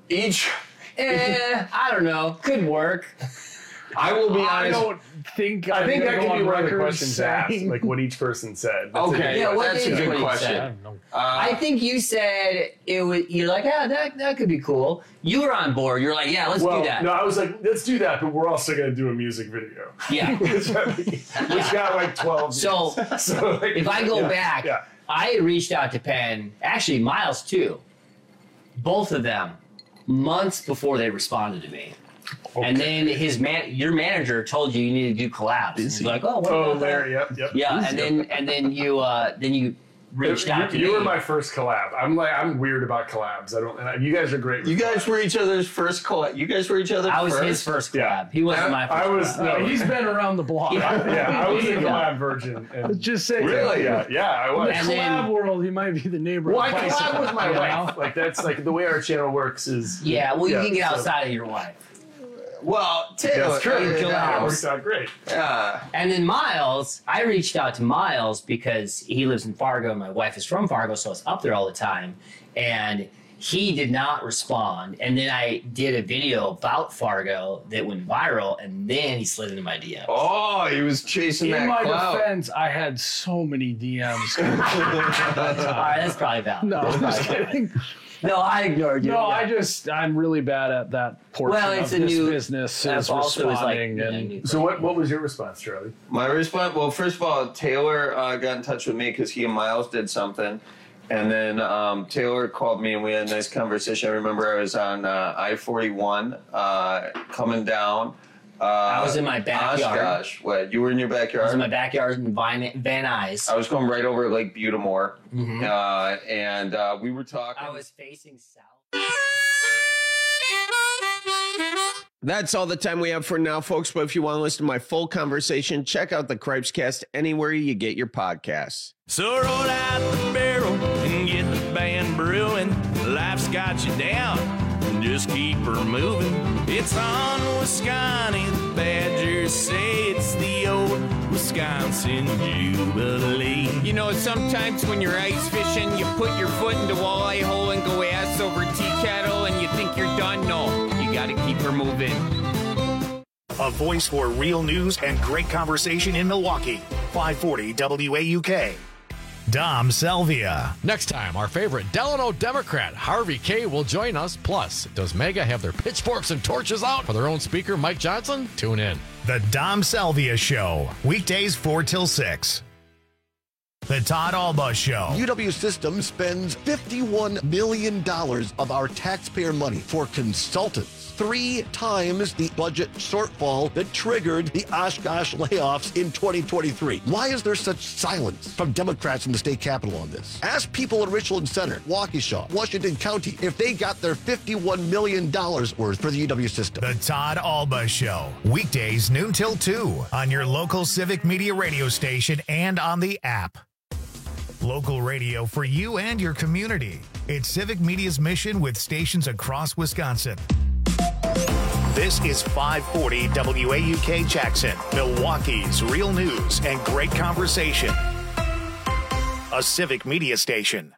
I don't know. Could work. I will be honest. I think that could be one of the questions asked, like what each person said. Okay, that's a good question. I think you said it was. You're like, that could be cool. You were on board. You're like, yeah, let's do that. No, I was like, let's do that, but we're also going to do a music video. Yeah, which got like 12. So like, if I go back, I had reached out to Penn, actually Miles too, both of them, months before they responded to me. Okay. And then your manager told you needed to do collabs. He's like, what about Larry, that? yep. Yeah, and then you reached out to me. You were my first collab. I'm weird about collabs. You guys are great. You guys were each other's first collab. You guys were each other's I was his first collab. He wasn't my first collab. No, he's been around the block. I was a collab virgin. Just say really? Yeah, I was. In the collab world, he might be the neighbor. Well, I collab with my wife. Like that's like the way our channel works is. Yeah, well, you can get outside of your wife. Well, Taylor, that's true. It worked out great. Yeah. And then Miles, I reached out to Miles because he lives in Fargo and my wife is from Fargo, so I was up there all the time. And he did not respond. And then I did a video about Fargo that went viral, and then he slid into my DMs. Oh, he was chasing that clout. In my defense, I had so many DMs. All right, that's probably valid. No, I'm just kidding. No, I ignored you. No, I'm really bad at that portion of this business. Is responding. So what was your response, Charlie? My response, well, first of all, Taylor got in touch with me because he and Miles did something. And then Taylor called me and we had a nice conversation. I remember I was on I-41 coming down. I was in my backyard. Gosh, what? You were in your backyard? I was in my backyard in Van Nuys. I was going right over Lake Butamore. Mm-hmm. And we were talking. I was facing south. That's all the time we have for now, folks. But if you want to listen to my full conversation, check out the Cripescast anywhere you get your podcasts. So roll out the barrel and get the band brewing. Life's got you down. Just keep her moving. It's on Wisconsin. The Badgers say it's the old Wisconsin Jubilee. You know, sometimes when you're ice fishing, you put your foot in the walleye hole and go ass over tea kettle and you think you're done. No, you got to keep her moving. A voice for real news and great conversation in Milwaukee. 540 WAUK. Dom Salvia. Next time, our favorite Delano Democrat, Harvey K., will join us. Plus, does MAGA have their pitchforks and torches out for their own speaker, Mike Johnson? Tune in. The Dom Salvia Show, weekdays 4 till 6. The Todd Alba Show. UW Systems spends $51 million of our taxpayer money for consultants. 3 times the budget shortfall that triggered the Oshkosh layoffs in 2023. Why is there such silence from Democrats in the state capitol on this? Ask people in Richland Center, Waukesha, Washington County if they got their $51 million worth for the UW system. The Todd Alba Show, weekdays noon till 2 on your local Civic Media radio station and on the app. Local radio for you and your community. It's Civic Media's mission with stations across Wisconsin. This is 540 WAUK Jackson, Milwaukee's real news and great conversation. A Civic Media station.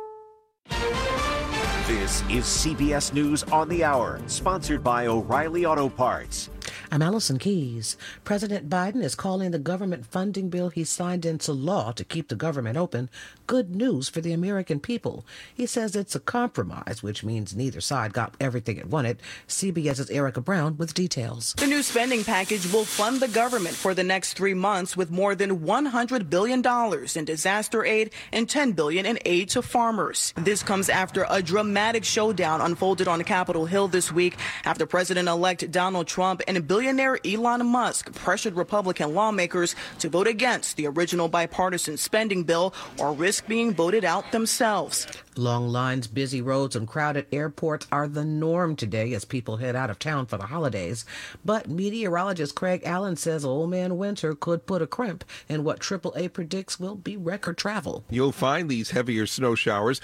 This is CBS News on the Hour, sponsored by O'Reilly Auto Parts. I'm Allison Keyes. President Biden is calling the government funding bill he signed into law to keep the government open good news for the American people. He says it's a compromise, which means neither side got everything it wanted. CBS's Erica Brown with details. The new spending package will fund the government for the next 3 months with more than $100 billion in disaster aid and $10 billion in aid to farmers. This comes after a dramatic showdown unfolded on Capitol Hill this week after President-elect Donald Trump and billionaire Elon Musk pressured Republican lawmakers to vote against the original bipartisan spending bill or risk being voted out themselves. Long lines, busy roads, and crowded airports are the norm today as people head out of town for the holidays. But meteorologist Craig Allen says Old Man Winter could put a crimp in what AAA predicts will be record travel. You'll find these heavier snow showers